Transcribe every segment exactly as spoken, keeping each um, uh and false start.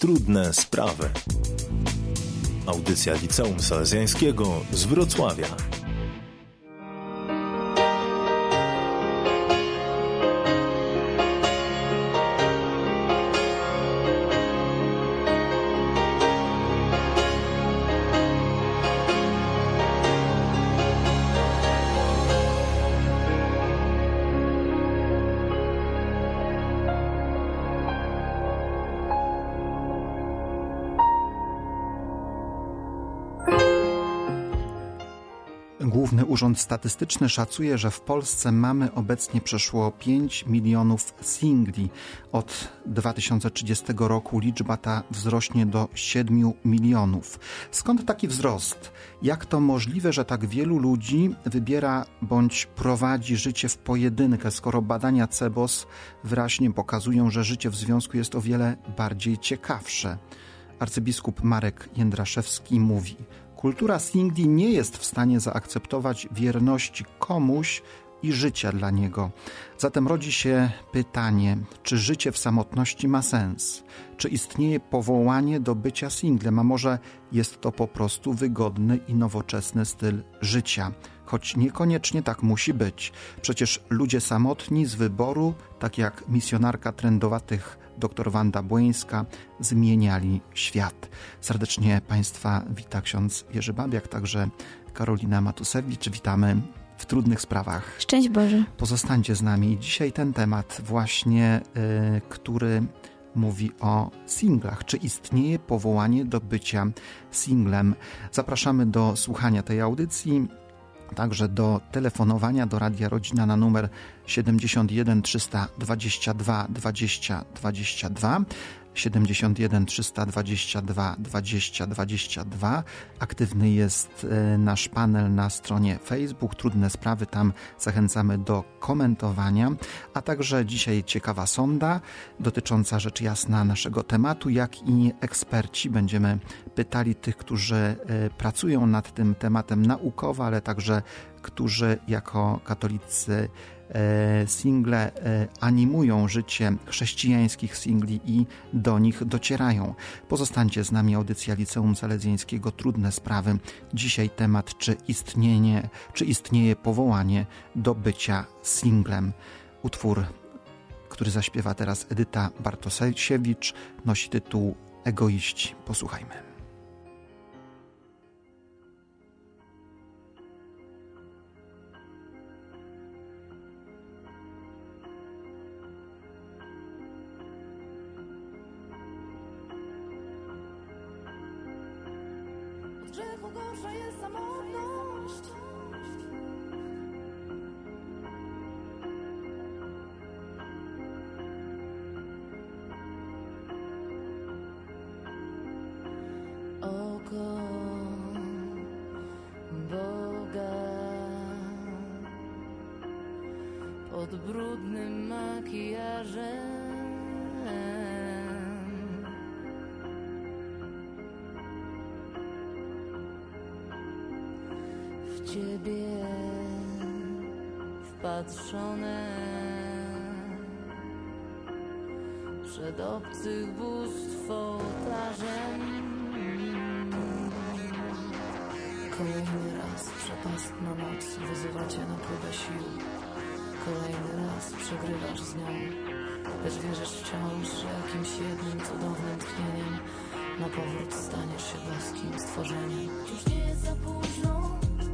Trudne sprawy. Audycja Liceum Salezjańskiego z Wrocławia. Główny Urząd Statystyczny szacuje, że w Polsce mamy obecnie przeszło pięć milionów singli. Od dwa tysiące trzydziestego roku liczba ta wzrośnie do siedmiu milionów. Skąd taki wzrost? Jak to możliwe, że tak wielu ludzi wybiera bądź prowadzi życie w pojedynkę, skoro badania C B O S wyraźnie pokazują, że życie w związku jest o wiele bardziej ciekawsze? Arcybiskup Marek Jędraszewski mówi: kultura singli nie jest w stanie zaakceptować wierności komuś i życia dla niego. Zatem rodzi się pytanie, czy życie w samotności ma sens? Czy istnieje powołanie do bycia singlem, a może jest to po prostu wygodny i nowoczesny styl życia? Choć niekoniecznie tak musi być. Przecież ludzie samotni z wyboru, tak jak misjonarka trendowatych dr Wanda Błońska, zmieniali świat. Serdecznie Państwa wita ksiądz Jerzy Babiak, także Karolina Matusewicz. Witamy w Trudnych Sprawach. Szczęść Boże. Pozostańcie z nami. Dzisiaj ten temat właśnie, yy, który mówi o singlach. Czy istnieje powołanie do bycia singlem? Zapraszamy do słuchania tej audycji, także do telefonowania do Radia Rodzina na numer siedemdziesiąt jeden trzysta dwadzieścia dwa dwadzieścia dwadzieścia dwa, siedemdziesiąt jeden trzysta dwadzieścia dwa dwadzieścia dwadzieścia dwa. Aktywny jest nasz panel na stronie Facebook Trudne Sprawy, tam zachęcamy do komentowania, a także dzisiaj ciekawa sonda dotycząca rzecz jasna naszego tematu, jak i eksperci. Będziemy pytali tych, którzy pracują nad tym tematem naukowo, ale także którzy jako katolicy single animują życie chrześcijańskich singli i do nich docierają. Pozostańcie z nami, audycja Liceum Salezjańskiego Trudne Sprawy. Dzisiaj temat, czy istnieje, czy istnieje powołanie do bycia singlem. Utwór, który zaśpiewa teraz Edyta Bartosiewicz, nosi tytuł Egoiści. Posłuchajmy. Grzechu gorsza jest samotność. Oko Boga pod brudnym makijażem. Ciebie wpatrzone przed obcych bóstw ołtarzem. Kolejny raz przepastna noc wyzywa cię na próbę sił. Kolejny raz przegrywasz z nią, lecz wierzysz wciąż, że jakimś jednym cudownym tchnieniem na powrót staniesz się boskim stworzeniem. Już nie jest za późno.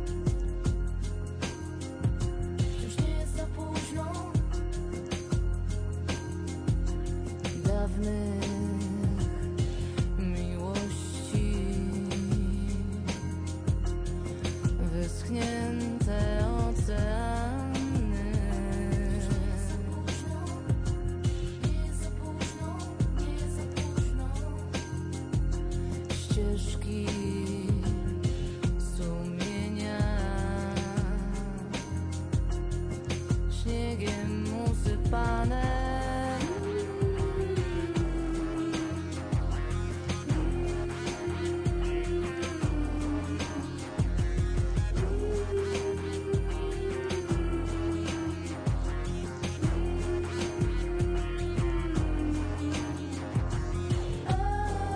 Miłości wyschnięte oceany. Nie jest za późno, nie jest za późno. Ścieżki sumienia śniegiem usypane. Oh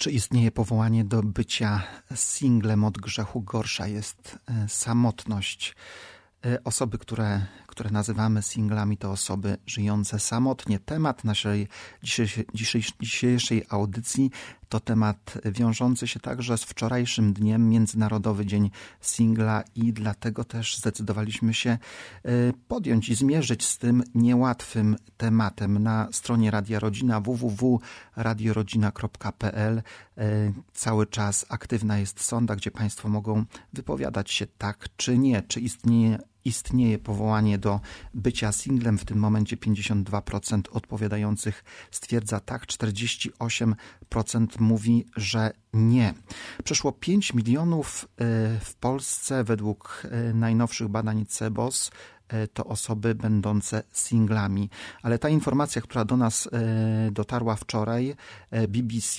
Czy istnieje powołanie do bycia singlem? Od grzechu gorsza jest e, samotność. E, Osoby, które, które nazywamy singlami, to osoby żyjące samotnie. Temat naszej dzisiejszej, dzisiejszej, dzisiejszej audycji to temat wiążący się także z wczorajszym dniem, Międzynarodowy Dzień Singla, i dlatego też zdecydowaliśmy się e, podjąć i zmierzyć z tym niełatwym tematem. Na stronie Radia Rodzina w w w kropka radio rodzina kropka p l e, cały czas aktywna jest sonda, gdzie Państwo mogą wypowiadać się tak czy nie, czy istnieje Istnieje powołanie do bycia singlem. W tym momencie pięćdziesiąt dwa procent odpowiadających stwierdza tak, czterdzieści osiem procent mówi, że nie. Przeszło pięć milionów w Polsce według najnowszych badań C E B O S to osoby będące singlami. Ale ta informacja, która do nas dotarła wczoraj, B B C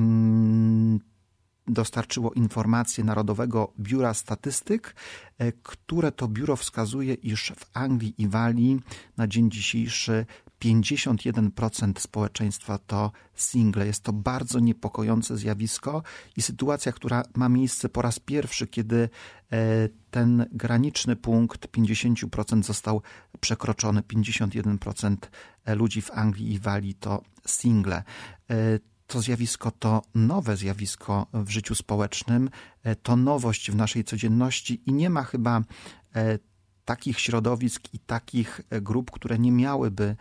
dostarczyło informacje Narodowego Biura Statystyk, które to biuro wskazuje, iż w Anglii i Walii na dzień dzisiejszy pięćdziesiąt jeden procent społeczeństwa to single. Jest to bardzo niepokojące zjawisko i sytuacja, która ma miejsce po raz pierwszy, kiedy ten graniczny punkt pięćdziesiąt procent został przekroczony. pięćdziesiąt jeden procent ludzi w Anglii i Walii to single. To zjawisko to nowe zjawisko w życiu społecznym, to nowość w naszej codzienności i nie ma chyba takich środowisk i takich grup, które nie miałyby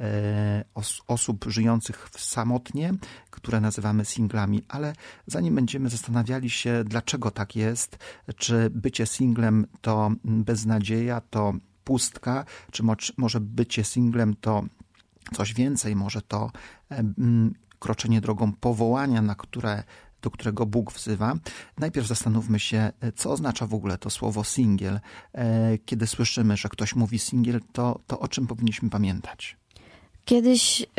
os- osób żyjących samotnie, które nazywamy singlami. Ale zanim będziemy zastanawiali się, dlaczego tak jest, czy bycie singlem to beznadzieja, to pustka, czy mo- może bycie singlem to coś więcej, może to kroczenie drogą powołania, na które, do którego Bóg wzywa. Najpierw zastanówmy się, co oznacza w ogóle to słowo singiel. Kiedy słyszymy, że ktoś mówi singiel, to, to o czym powinniśmy pamiętać? Kiedyś yy,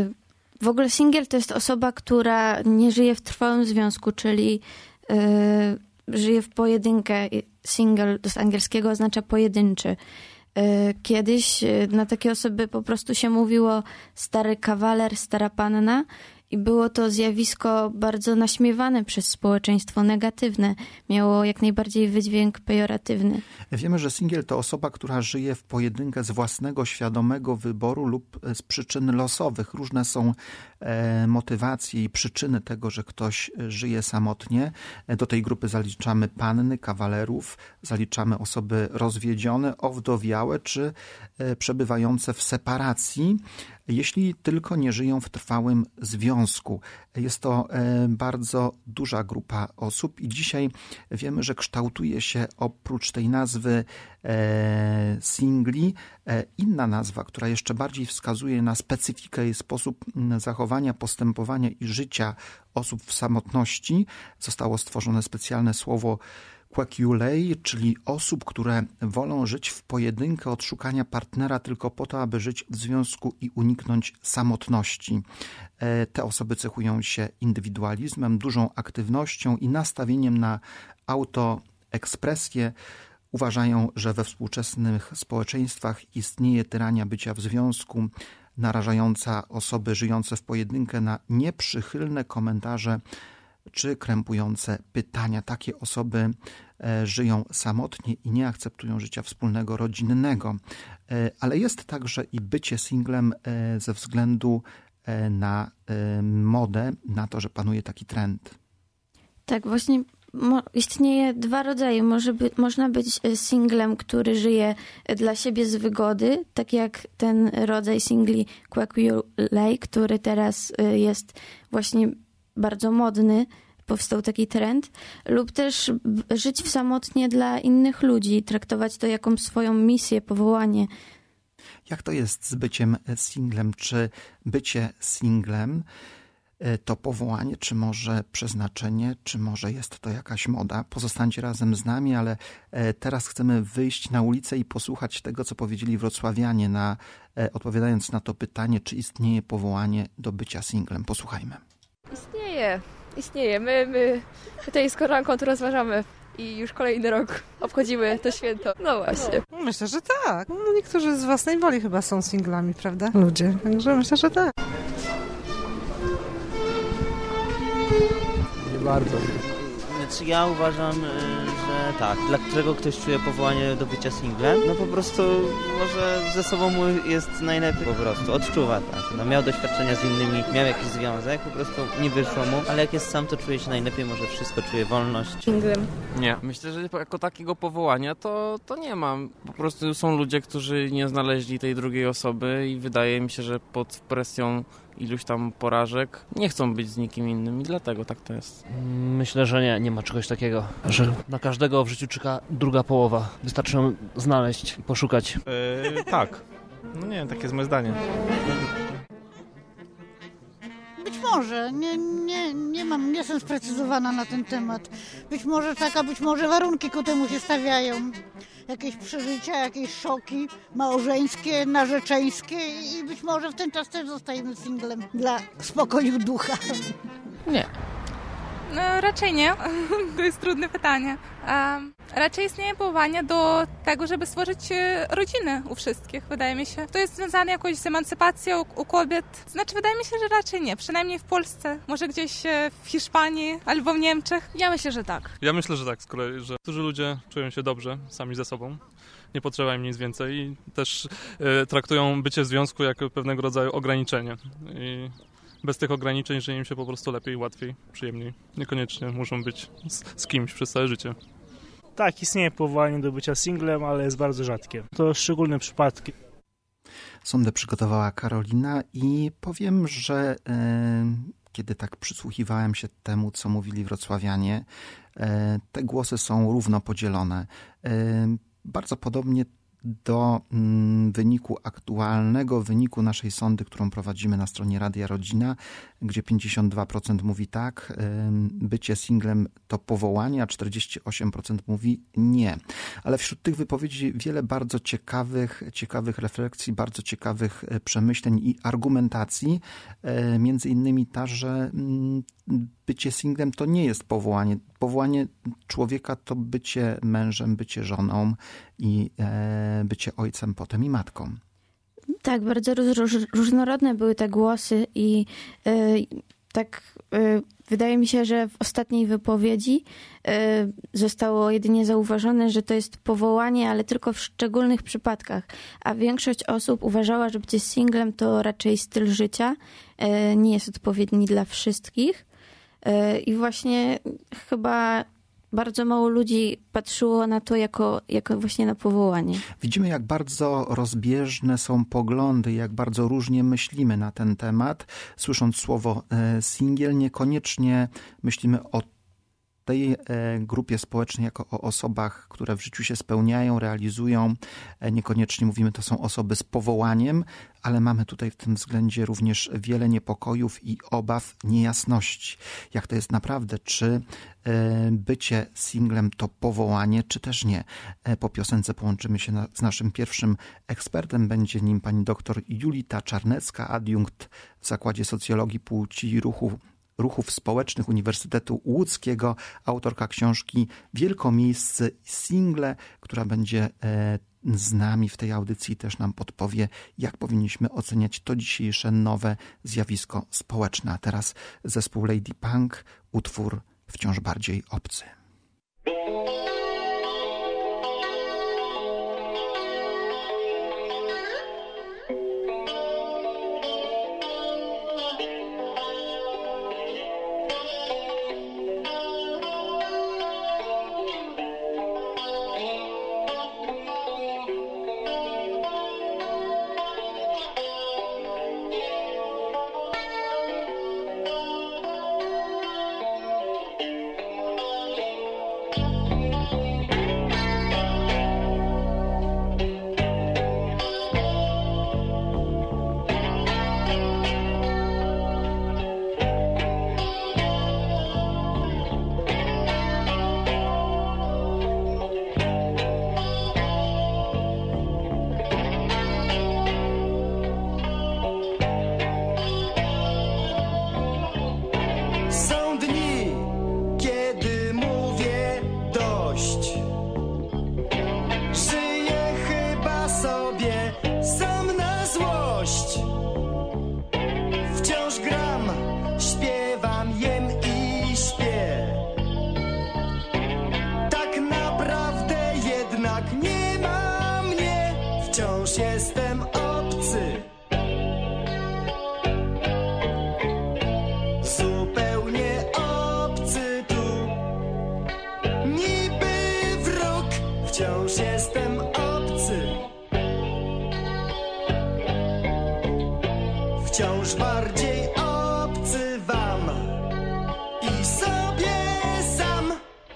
w ogóle singiel to jest osoba, która nie żyje w trwałym związku, czyli yy, żyje w pojedynkę. Single z angielskiego oznacza pojedynczy. Kiedyś na takie osoby po prostu się mówiło stary kawaler, stara panna i było to zjawisko bardzo naśmiewane przez społeczeństwo, negatywne. Miało jak najbardziej wydźwięk pejoratywny. Wiemy, że singiel to osoba, która żyje w pojedynkę z własnego świadomego wyboru lub z przyczyn losowych. Różne są e, motywacje i przyczyny tego, że ktoś żyje samotnie. Do tej grupy zaliczamy panny, kawalerów, zaliczamy osoby rozwiedzione, owdowiałe czy e, przebywające w separacji, jeśli tylko nie żyją w trwałym związku. Jest to bardzo duża grupa osób i dzisiaj wiemy, że kształtuje się oprócz tej nazwy singli inna nazwa, która jeszcze bardziej wskazuje na specyfikę i sposób zachowania, postępowania i życia osób w samotności. Zostało stworzone specjalne słowo queculei, czyli osób, które wolą żyć w pojedynkę od szukania partnera tylko po to, aby żyć w związku i uniknąć samotności. Te osoby cechują się indywidualizmem, dużą aktywnością i nastawieniem na autoekspresję. Uważają, że we współczesnych społeczeństwach istnieje tyrania bycia w związku, narażająca osoby żyjące w pojedynkę na nieprzychylne komentarze czy krępujące pytania. Takie osoby e, żyją samotnie i nie akceptują życia wspólnego, rodzinnego. E, ale jest także i bycie singlem e, ze względu e, na e, modę, na to, że panuje taki trend. Tak, właśnie mo- istnieje dwa rodzaje. Może by, można być singlem, który żyje dla siebie z wygody, tak jak ten rodzaj singli queculei, który teraz jest właśnie bardzo modny, powstał taki trend, lub też żyć w samotnie dla innych ludzi, traktować to jako swoją misję, powołanie. Jak to jest z byciem singlem? Czy bycie singlem to powołanie, czy może przeznaczenie, czy może jest to jakaś moda? Pozostańcie razem z nami, ale teraz chcemy wyjść na ulicę i posłuchać tego, co powiedzieli wrocławianie, na, odpowiadając na to pytanie, czy istnieje powołanie do bycia singlem. Posłuchajmy. Istnieje, istnieje. My, my tutaj z koleżanką tu rozważamy i już kolejny rok obchodzimy to święto. No właśnie. Myślę, że tak. No, niektórzy z własnej woli chyba są singlami, prawda? Ludzie. Także myślę, że tak. bardzo. Znaczy ja uważam, y, że tak, dla którego ktoś czuje powołanie do bycia singlem, no po prostu może ze sobą mu jest najlepiej, po prostu odczuwa, tak. No, miał doświadczenia z innymi, miał jakiś związek, po prostu nie wyszło mu, ale jak jest sam, to czuje się najlepiej, może wszystko, czuje wolność. Singlem. Nie, myślę, że jako takiego powołania to, to nie mam. Po prostu są ludzie, którzy nie znaleźli tej drugiej osoby i wydaje mi się, że pod presją iluś tam porażek nie chcą być z nikim innym i dlatego tak to jest. Myślę, że nie, nie ma czegoś takiego, że na każdego w życiu czeka druga połowa. Wystarczy ją znaleźć i poszukać. Yy, tak. No nie wiem, takie jest moje zdanie. Być może, nie, nie, nie mam, nie jestem sprecyzowana na ten temat. Być może tak, a być może warunki ku temu się stawiają. Jakieś przeżycia, jakieś szoki małżeńskie, narzeczeńskie i być może w ten czas też zostajemy singlem dla spokoju ducha. Nie. No raczej nie. To jest trudne pytanie. Um, raczej istnieje powołanie do tego, żeby stworzyć rodzinę u wszystkich, wydaje mi się. To jest związane jakoś z emancypacją u, u kobiet. Znaczy, wydaje mi się, że raczej nie. Przynajmniej w Polsce. Może gdzieś w Hiszpanii albo w Niemczech. Ja myślę, że tak. Ja myślę, że tak z kolei, że którzy ludzie czują się dobrze sami ze sobą. Nie potrzeba im nic więcej i też e, traktują bycie w związku jako pewnego rodzaju ograniczenie. I bez tych ograniczeń żyje im się po prostu lepiej, łatwiej, przyjemniej. Niekoniecznie muszą być z, z kimś przez całe życie. Tak, istnieje powołanie do bycia singlem, ale jest bardzo rzadkie. To szczególne przypadki. Sondę przygotowała Karolina i powiem, że e, kiedy tak przysłuchiwałem się temu, co mówili wrocławianie, e, te głosy są równo podzielone. E, bardzo podobnie do mm, wyniku aktualnego, wyniku naszej sondy, którą prowadzimy na stronie Radia Rodzina, gdzie pięćdziesiąt dwa procent mówi tak, bycie singlem to powołanie, a czterdzieści osiem procent mówi nie. Ale wśród tych wypowiedzi wiele bardzo ciekawych, ciekawych refleksji, bardzo ciekawych przemyśleń i argumentacji. Między innymi ta, że bycie singlem to nie jest powołanie. Powołanie człowieka to bycie mężem, bycie żoną i bycie ojcem, potem i matką. Tak, bardzo róż, róż, różnorodne były te głosy i y, tak y, wydaje mi się, że w ostatniej wypowiedzi y, zostało jedynie zauważone, że to jest powołanie, ale tylko w szczególnych przypadkach. A większość osób uważała, że bycie singlem to raczej styl życia, y, nie jest odpowiedni dla wszystkich. Y, I właśnie chyba bardzo mało ludzi patrzyło na to jako, jako właśnie na powołanie. Widzimy, jak bardzo rozbieżne są poglądy, jak bardzo różnie myślimy na ten temat. Słysząc słowo singiel, niekoniecznie myślimy o tej grupie społecznej jako o osobach, które w życiu się spełniają, realizują. Niekoniecznie mówimy, to są osoby z powołaniem, ale mamy tutaj w tym względzie również wiele niepokojów i obaw, niejasności. Jak to jest naprawdę? Czy bycie singlem to powołanie, czy też nie? Po piosence połączymy się na, z naszym pierwszym ekspertem. Będzie nim pani doktor Julita Czarnecka, adiunkt w Zakładzie Socjologii Płci i Ruchu Ruchów Społecznych Uniwersytetu Łódzkiego, autorka książki Wielkomiejscy single, która będzie z nami w tej audycji, też nam podpowie, jak powinniśmy oceniać to dzisiejsze nowe zjawisko społeczne. A teraz zespół Lady Punk, utwór Wciąż bardziej obcy. wciąż bardziej obcy wam i sobie sam.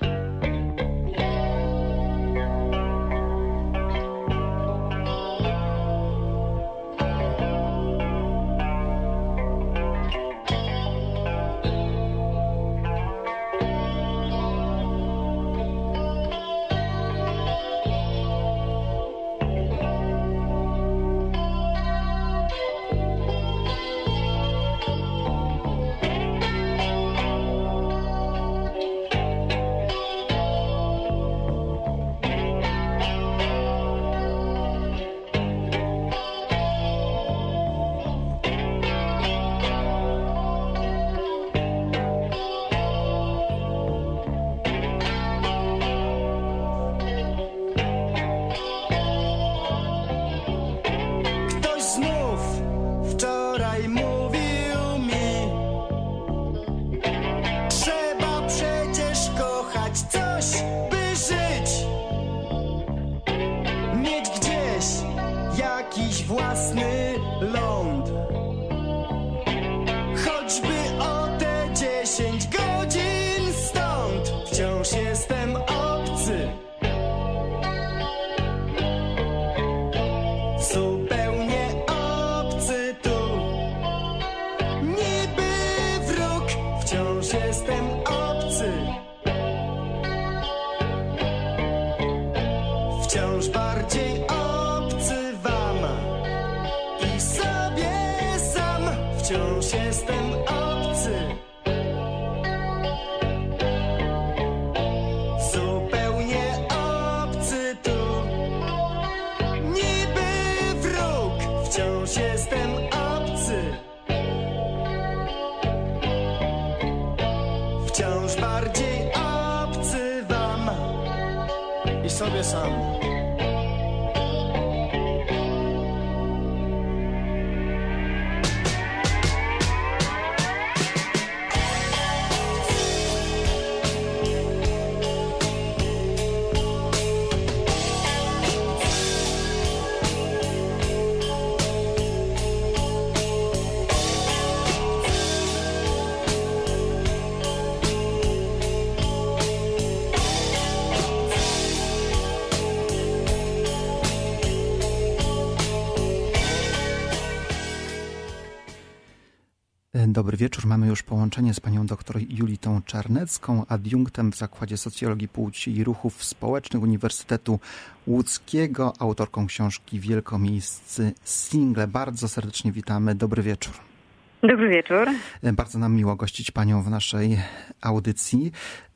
Dobry wieczór. Mamy już połączenie z panią doktor Julitą Czarnecką, adiunktem w Zakładzie Socjologii Płci i Ruchów Społecznych Uniwersytetu Łódzkiego, autorką książki Wielkomiejscy single. Bardzo serdecznie witamy. Dobry wieczór. Dobry wieczór. Bardzo nam miło gościć panią w naszej audycji.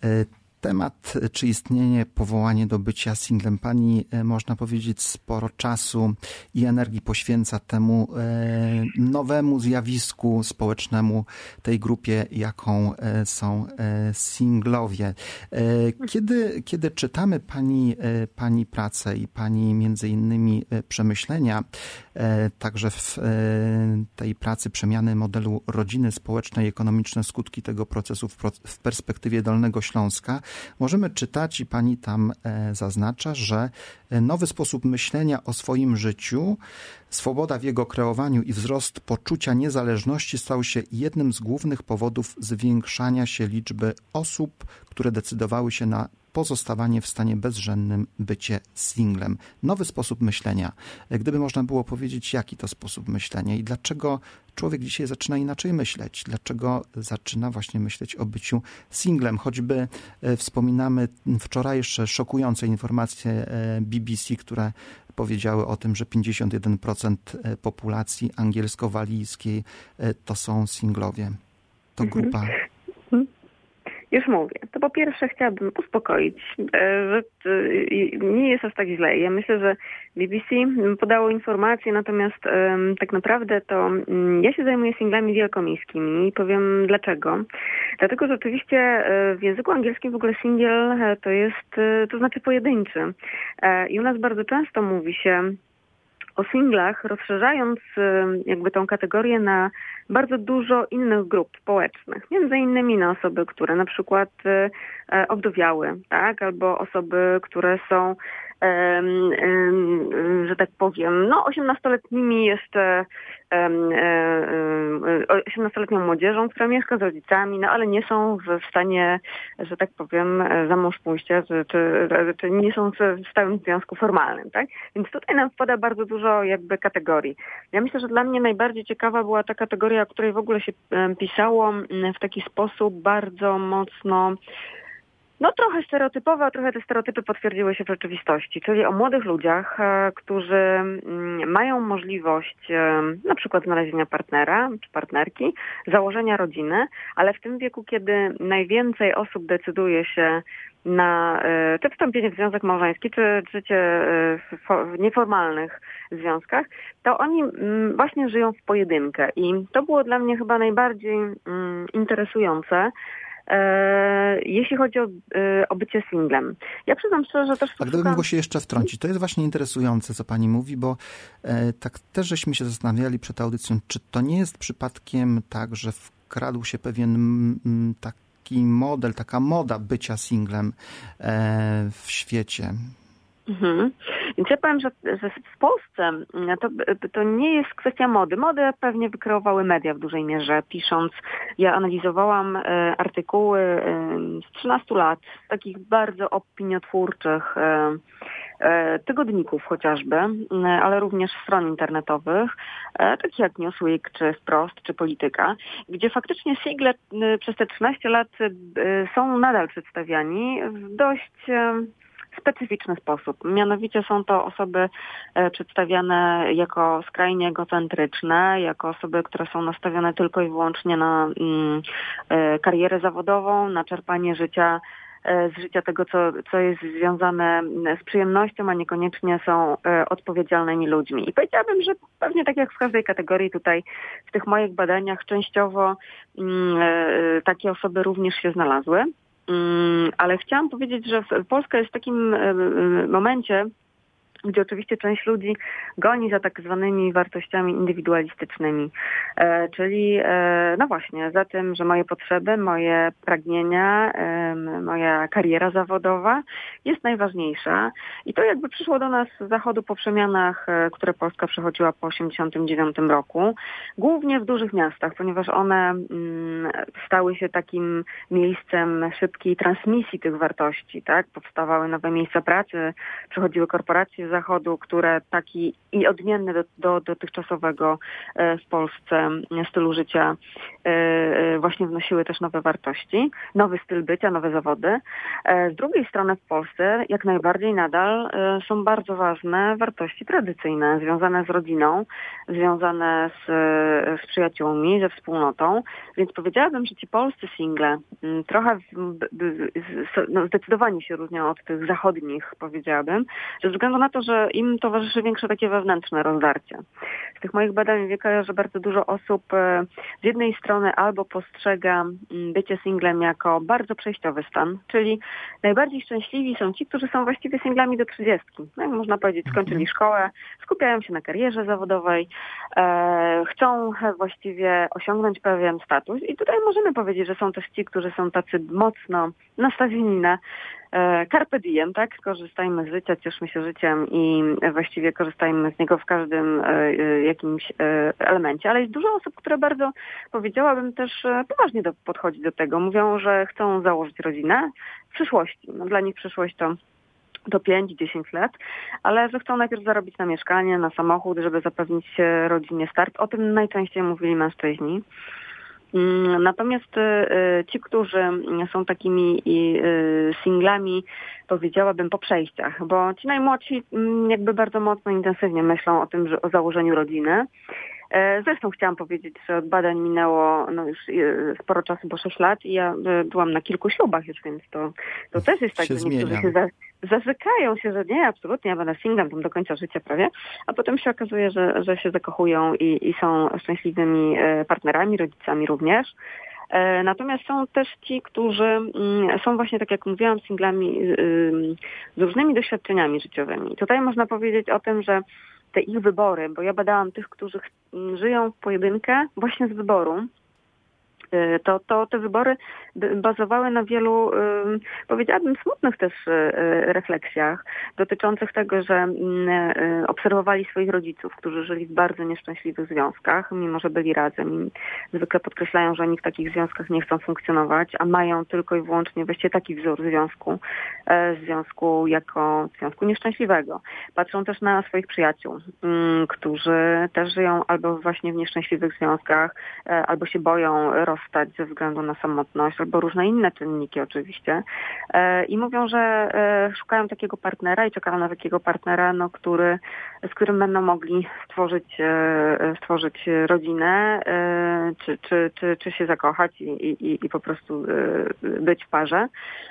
Temat, czy istnienie, powołanie do bycia singlem. Pani, można powiedzieć, sporo czasu i energii poświęca temu nowemu zjawisku społecznemu, tej grupie, jaką są singlowie. Kiedy, kiedy czytamy pani, pani pracę i pani między innymi przemyślenia, także w tej pracy przemiany modelu rodziny społecznej, ekonomiczne skutki tego procesu w, w perspektywie Dolnego Śląska, możemy czytać i pani tam zaznacza, że nowy sposób myślenia o swoim życiu, swoboda w jego kreowaniu i wzrost poczucia niezależności stał się jednym z głównych powodów zwiększania się liczby osób, które decydowały się na pozostawanie w stanie bezrzędnym, bycie singlem. Nowy sposób myślenia. Gdyby można było powiedzieć, jaki to sposób myślenia i dlaczego człowiek dzisiaj zaczyna inaczej myśleć, dlaczego zaczyna właśnie myśleć o byciu singlem. Choćby wspominamy wczorajsze szokujące informacje B B C, które powiedziały o tym, że pięćdziesiąt jeden procent populacji angielsko-walijskiej to są singlowie. To grupa... Już mówię. To po pierwsze chciałabym uspokoić, że nie jest aż tak źle. Ja myślę, że B B C podało informacje, natomiast tak naprawdę to ja się zajmuję singlami wielkomiejskimi i powiem dlaczego. Dlatego, że oczywiście w języku angielskim w ogóle single to jest, to znaczy pojedynczy. I u nas bardzo często mówi się o singlach, rozszerzając jakby tą kategorię na bardzo dużo innych grup społecznych, między innymi na osoby, które na przykład owdowiały, tak, albo osoby, które są że tak powiem, no osiemnastoletnimi jeszcze osiemnastoletnią młodzieżą, która mieszka z rodzicami, no ale nie są w stanie, że tak powiem, za mąż pójść, czy, czy, czy nie są w stałym związku formalnym, tak? Więc tutaj nam wpada bardzo dużo jakby kategorii. Ja myślę, że dla mnie najbardziej ciekawa była ta kategoria, o której w ogóle się pisało w taki sposób bardzo mocno, no trochę stereotypowe, a trochę te stereotypy potwierdziły się w rzeczywistości, czyli o młodych ludziach, którzy mają możliwość na przykład znalezienia partnera czy partnerki, założenia rodziny, ale w tym wieku, kiedy najwięcej osób decyduje się na czy wstąpienie w związek małżeński, czy życie w nieformalnych związkach, to oni właśnie żyją w pojedynkę. I to było dla mnie chyba najbardziej interesujące, jeśli chodzi o, o bycie singlem. Ja przyznam szczerze, że też... A gdybym mogła się jeszcze wtrącić, to jest właśnie interesujące, co pani mówi, bo e, tak też żeśmy się zastanawiali przed audycją, czy to nie jest przypadkiem tak, że wkradł się pewien m, taki model, taka moda bycia singlem e, w świecie. Mhm. Więc ja powiem, że, że w Polsce to, to nie jest kwestia mody. Modę pewnie wykreowały media w dużej mierze, pisząc. Ja analizowałam e, artykuły e, z trzynastu lat, takich bardzo opiniotwórczych e, e, tygodników chociażby, e, ale również stron internetowych, e, takich jak Newsweek, czy Wprost, czy Polityka, gdzie faktycznie single e, przez te trzynaście lat e, są nadal przedstawiani w dość... E, specyficzny sposób. Mianowicie są to osoby e, przedstawiane jako skrajnie egocentryczne, jako osoby, które są nastawione tylko i wyłącznie na mm, e, karierę zawodową, na czerpanie życia e, z życia tego, co, co jest związane z przyjemnością, a niekoniecznie są e, odpowiedzialnymi ludźmi. I powiedziałabym, że pewnie tak jak w każdej kategorii tutaj w tych moich badaniach częściowo mm, e, takie osoby również się znalazły. Ale chciałam powiedzieć, że Polska jest w takim momencie, gdzie oczywiście część ludzi goni za tak zwanymi wartościami indywidualistycznymi, e, czyli e, no właśnie za tym, że moje potrzeby, moje pragnienia, e, moja kariera zawodowa jest najważniejsza i to jakby przyszło do nas z zachodu po przemianach, e, które Polska przechodziła po osiemdziesiątym dziewiątym roku, głównie w dużych miastach, ponieważ one mm, stały się takim miejscem szybkiej transmisji tych wartości, tak? Powstawały nowe miejsca pracy, przychodziły korporacje Zachodu, które taki i odmienny do, do dotychczasowego w Polsce stylu życia właśnie wnosiły też nowe wartości, nowy styl bycia, nowe zawody. Z drugiej strony w Polsce jak najbardziej nadal są bardzo ważne wartości tradycyjne, związane z rodziną, związane z, z przyjaciółmi, ze wspólnotą, więc powiedziałabym, że ci polscy single trochę no, zdecydowanie się różnią od tych zachodnich, powiedziałabym, ze względu na to, że im towarzyszy większe takie wewnętrzne rozdarcie. Z tych moich badań wynika, że bardzo dużo osób z jednej strony albo postrzega bycie singlem jako bardzo przejściowy stan, czyli najbardziej szczęśliwi są ci, którzy są właściwie singlami do trzydziestki. No, jak można powiedzieć, skończyli szkołę, skupiają się na karierze zawodowej, e, chcą właściwie osiągnąć pewien status i tutaj możemy powiedzieć, że są też ci, którzy są tacy mocno nastawieni na carpe diem, tak? Korzystajmy z życia, cieszmy się życiem i właściwie korzystajmy z niego w każdym jakimś elemencie, ale jest dużo osób, które bardzo, powiedziałabym, też poważnie do, podchodzi do tego. Mówią, że chcą założyć rodzinę w przyszłości. No, dla nich przyszłość to do pięć dziesięć lat, ale że chcą najpierw zarobić na mieszkanie, na samochód, żeby zapewnić rodzinie start. O tym najczęściej mówili mężczyźni. Natomiast ci, którzy są takimi singlami, powiedziałabym po przejściach, bo ci najmłodsi jakby bardzo mocno, intensywnie myślą o tym, że o założeniu rodziny. Zresztą chciałam powiedzieć, że od badań minęło no już sporo czasu, bo sześć lat i ja byłam na kilku ślubach już, więc to, to też jest tak, się że niektórzy zmienia. się za, zarzekają się, że nie, absolutnie, ja będę singlem tam do końca życia prawie, a potem się okazuje, że, że się zakochują i, i są szczęśliwymi partnerami, rodzicami również. Natomiast są też ci, którzy są właśnie, tak jak mówiłam, singlami z różnymi doświadczeniami życiowymi. Tutaj można powiedzieć o tym, że te ich wybory, bo ja badałam tych, którzy żyją w pojedynkę właśnie z wyboru to, to te wybory bazowały na wielu, powiedziałabym, smutnych też refleksjach dotyczących tego, że obserwowali swoich rodziców, którzy żyli w bardzo nieszczęśliwych związkach, mimo że byli razem. I zwykle podkreślają, że oni w takich związkach nie chcą funkcjonować, a mają tylko i wyłącznie właściwie taki wzór związku, związku jako związku nieszczęśliwego. Patrzą też na swoich przyjaciół, którzy też żyją albo właśnie w nieszczęśliwych związkach, albo się boją rozstać ze względu na samotność, albo różne inne czynniki oczywiście. I mówią, że szukają takiego partnera i czekają na takiego partnera, no, który, z którym będą mogli stworzyć, stworzyć rodzinę, czy, czy, czy, czy się zakochać i, i, i po prostu być w parze.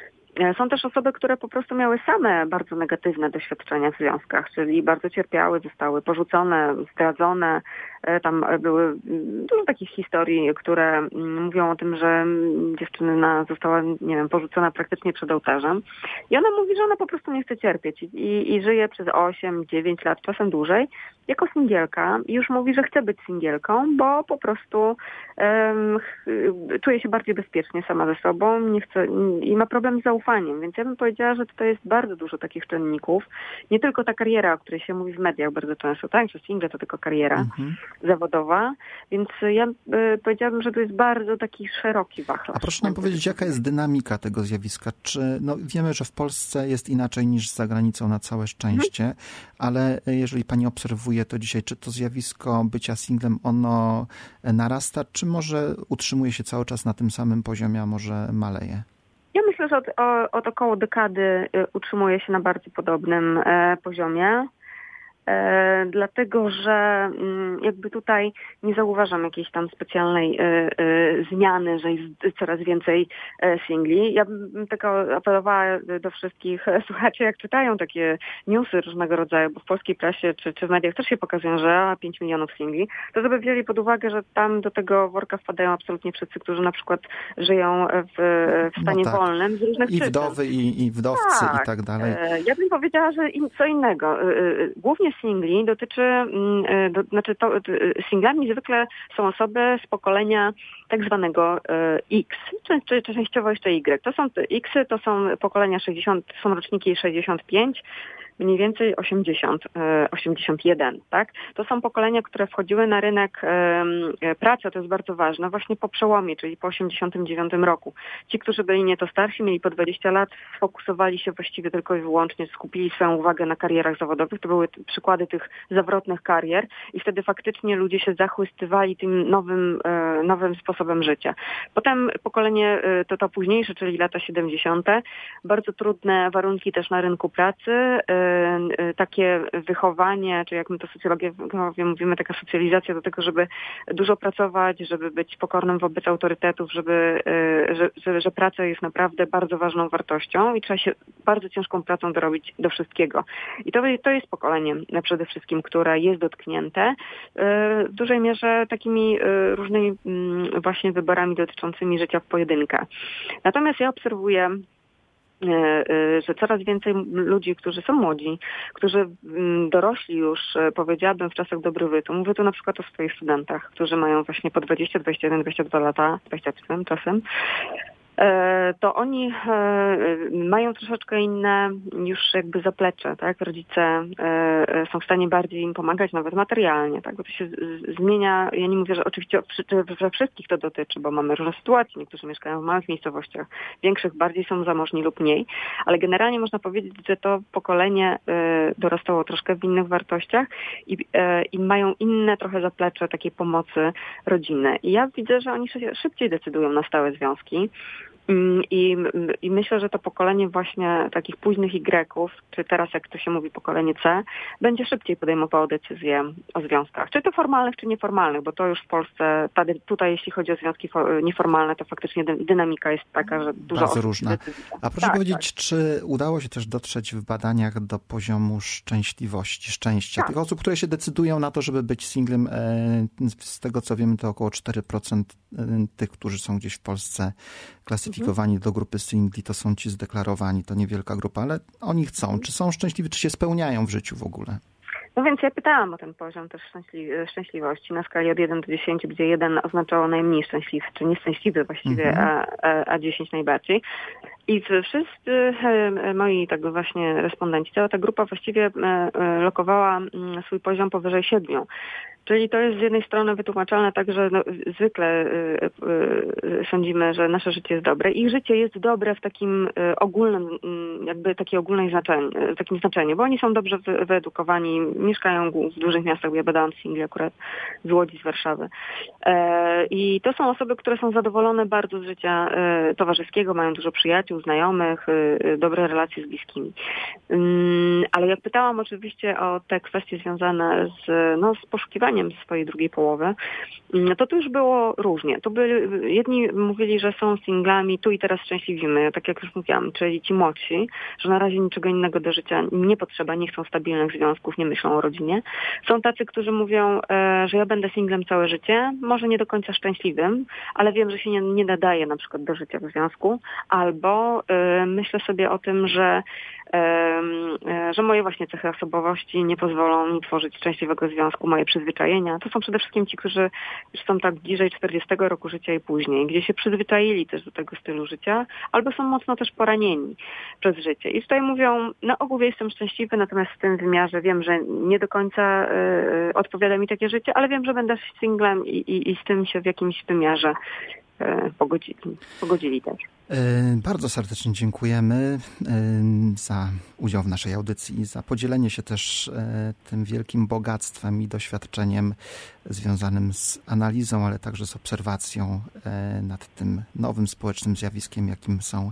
Są też osoby, które po prostu miały same bardzo negatywne doświadczenia w związkach, czyli bardzo cierpiały, zostały porzucone, zdradzone. Tam były dużo takich historii, które mówią o tym, że dziewczyna została, nie wiem, porzucona praktycznie przed ołtarzem. I ona mówi, że ona po prostu nie chce cierpieć i, i żyje przez osiem dziewięć lat, czasem dłużej, jako singielka. I już mówi, że chce być singielką, bo po prostu um, czuje się bardziej bezpiecznie sama ze sobą, nie chce i ma problem z zaufaniem. Więc ja bym powiedziała, że tutaj jest bardzo dużo takich czynników. Nie tylko ta kariera, o której się mówi w mediach bardzo często, tak, że single to tylko kariera mhm. zawodowa, więc ja y, powiedziałabym, że to jest bardzo taki szeroki wachlarz. A proszę nam powiedzieć, jaka jest dynamika tego zjawiska? Czy, no, wiemy, że w Polsce jest inaczej niż za granicą na całe szczęście, mhm. ale jeżeli pani obserwuje to dzisiaj, czy to zjawisko bycia singlem, ono narasta, czy może utrzymuje się cały czas na tym samym poziomie, a może maleje? Ja myślę, że od, od około dekady utrzymuje się na bardzo podobnym e, poziomie. E, dlatego, że m, jakby tutaj nie zauważam jakiejś tam specjalnej e, e, zmiany, że jest coraz więcej e, singli. Ja bym tylko apelowała do wszystkich słuchaczy, jak czytają takie newsy różnego rodzaju, bo w polskiej prasie czy, czy w mediach też się pokazują, że a, pięć milionów singli, to żeby wzięli pod uwagę, że tam do tego worka wpadają absolutnie wszyscy, którzy na przykład żyją w, w stanie no tak. wolnym z różnych I przyczyn. wdowy, i, i wdowcy tak. i tak dalej. E, ja bym powiedziała, że in, co innego. E, głównie singli dotyczy, do, znaczy to, singlami zwykle są osoby z pokolenia tak zwanego X, czy, czy, czy częściowo jeszcze Y. To są X-y, to są pokolenia sześćdziesiąt, są roczniki sześćdziesiąt pięć, mniej więcej osiemdziesiąt, osiemdziesiąt jeden, tak? To są pokolenia, które wchodziły na rynek pracy, to jest bardzo ważne, właśnie po przełomie, czyli po osiemdziesiątym dziewiątym roku. Ci, którzy byli nieco starsi, mieli po dwadzieścia lat, sfokusowali się właściwie tylko i wyłącznie, skupili swoją uwagę na karierach zawodowych. To były przykłady tych zawrotnych karier i wtedy faktycznie ludzie się zachłystywali tym nowym, nowym sposobem życia. Potem pokolenie, to to późniejsze, czyli lata siedemdziesiąte, bardzo trudne warunki też na rynku pracy, takie wychowanie, czy jak my to socjologię mówimy, taka socjalizacja do tego, żeby dużo pracować, żeby być pokornym wobec autorytetów, żeby, że, że, że praca jest naprawdę bardzo ważną wartością i trzeba się bardzo ciężką pracą dorobić do wszystkiego. I to, to jest pokolenie przede wszystkim, które jest dotknięte w dużej mierze takimi różnymi właśnie wyborami dotyczącymi życia w pojedynkę. Natomiast ja obserwuję, że coraz więcej ludzi, którzy są młodzi, którzy dorośli już, powiedziałabym, w czasach dobrobytu, mówię tu na przykład o swoich studentach, którzy mają właśnie po dwadzieścia, dwadzieścia jeden, dwadzieścia dwa lata, dwadzieścia trzy czasem, to oni mają troszeczkę inne już jakby zaplecze, tak? Rodzice są w stanie bardziej im pomagać, nawet materialnie, tak? Bo to się zmienia, ja nie mówię, że oczywiście że wszystkich to dotyczy, bo mamy różne sytuacje, niektórzy mieszkają w małych miejscowościach, większych bardziej są zamożni lub mniej, ale generalnie można powiedzieć, że to pokolenie dorastało troszkę w innych wartościach i, i mają inne trochę zaplecze takiej pomocy rodziny. I ja widzę, że oni szybciej decydują na stałe związki. I, I myślę, że to pokolenie właśnie takich późnych Y, czy teraz jak to się mówi pokolenie C, będzie szybciej podejmowało decyzje o związkach. Czy to formalnych, czy nieformalnych, bo to już w Polsce, tutaj jeśli chodzi o związki nieformalne, to faktycznie dynamika jest taka, że dużo bardzo różna. Decyduje. A proszę tak, powiedzieć, tak. czy udało się też dotrzeć w badaniach do poziomu szczęśliwości, szczęścia? Tak. Tych osób, które się decydują na to, żeby być singlem, z tego co wiemy, to około cztery procent tych, którzy są gdzieś w Polsce klasyfikowani mhm. do grupy singli, to są ci zdeklarowani, to niewielka grupa, ale oni chcą. Czy są szczęśliwi, czy się spełniają w życiu w ogóle? No więc ja pytałam o ten poziom też szczęśli- szczęśliwości na skali od jeden do dziesięciu, gdzie jeden oznaczało najmniej szczęśliwy, czy nieszczęśliwy właściwie, Mhm. a, a, a dziesięć najbardziej. I wszyscy e, moi tak właśnie respondenci, cała ta grupa właściwie e, e, lokowała m, swój poziom powyżej siedmiu. Czyli to jest z jednej strony wytłumaczalne tak, że no, zwykle y, y, sądzimy, że nasze życie jest dobre. Ich życie jest dobre w takim y, ogólnym, y, jakby takiej ogólnej znaczeniu, w takim znaczeniu, bo oni są dobrze wy, wyedukowani, mieszkają w dużych miastach, bo ja badałam singli akurat z Łodzi, z Warszawy. E, I to są osoby, które są zadowolone bardzo z życia e, towarzyskiego, mają dużo przyjaciół, znajomych, e, dobre relacje z bliskimi. Ym, ale jak pytałam oczywiście o te kwestie związane z, no, z poszukiwaniem swojej drugiej połowy, no to tu już było różnie. Tu byli, jedni mówili, że są singlami, tu i teraz szczęśliwimy, tak jak już mówiłam, czyli ci młodsi, że na razie niczego innego do życia nie potrzeba, nie chcą stabilnych związków, nie myślą o rodzinie. Są tacy, którzy mówią, e, że ja będę singlem całe życie, może nie do końca szczęśliwym, ale wiem, że się nie, nie nadaje na przykład do życia w związku, albo e, myślę sobie o tym, że że moje właśnie cechy osobowości nie pozwolą mi tworzyć szczęśliwego związku, moje przyzwyczajenia. To są przede wszystkim ci, którzy już są tak bliżej czterdziestego roku życia i później, gdzie się przyzwyczaili też do tego stylu życia, albo są mocno też poranieni przez życie. I tutaj mówią, na ogół jestem szczęśliwy, natomiast w tym wymiarze wiem, że nie do końca y, odpowiada mi takie życie, ale wiem, że będę singlem i, i, i z tym się w jakimś wymiarze y, pogodzili, pogodzili też. Bardzo serdecznie dziękujemy za udział w naszej audycji i za podzielenie się też tym wielkim bogactwem i doświadczeniem związanym z analizą, ale także z obserwacją nad tym nowym społecznym zjawiskiem, jakim są,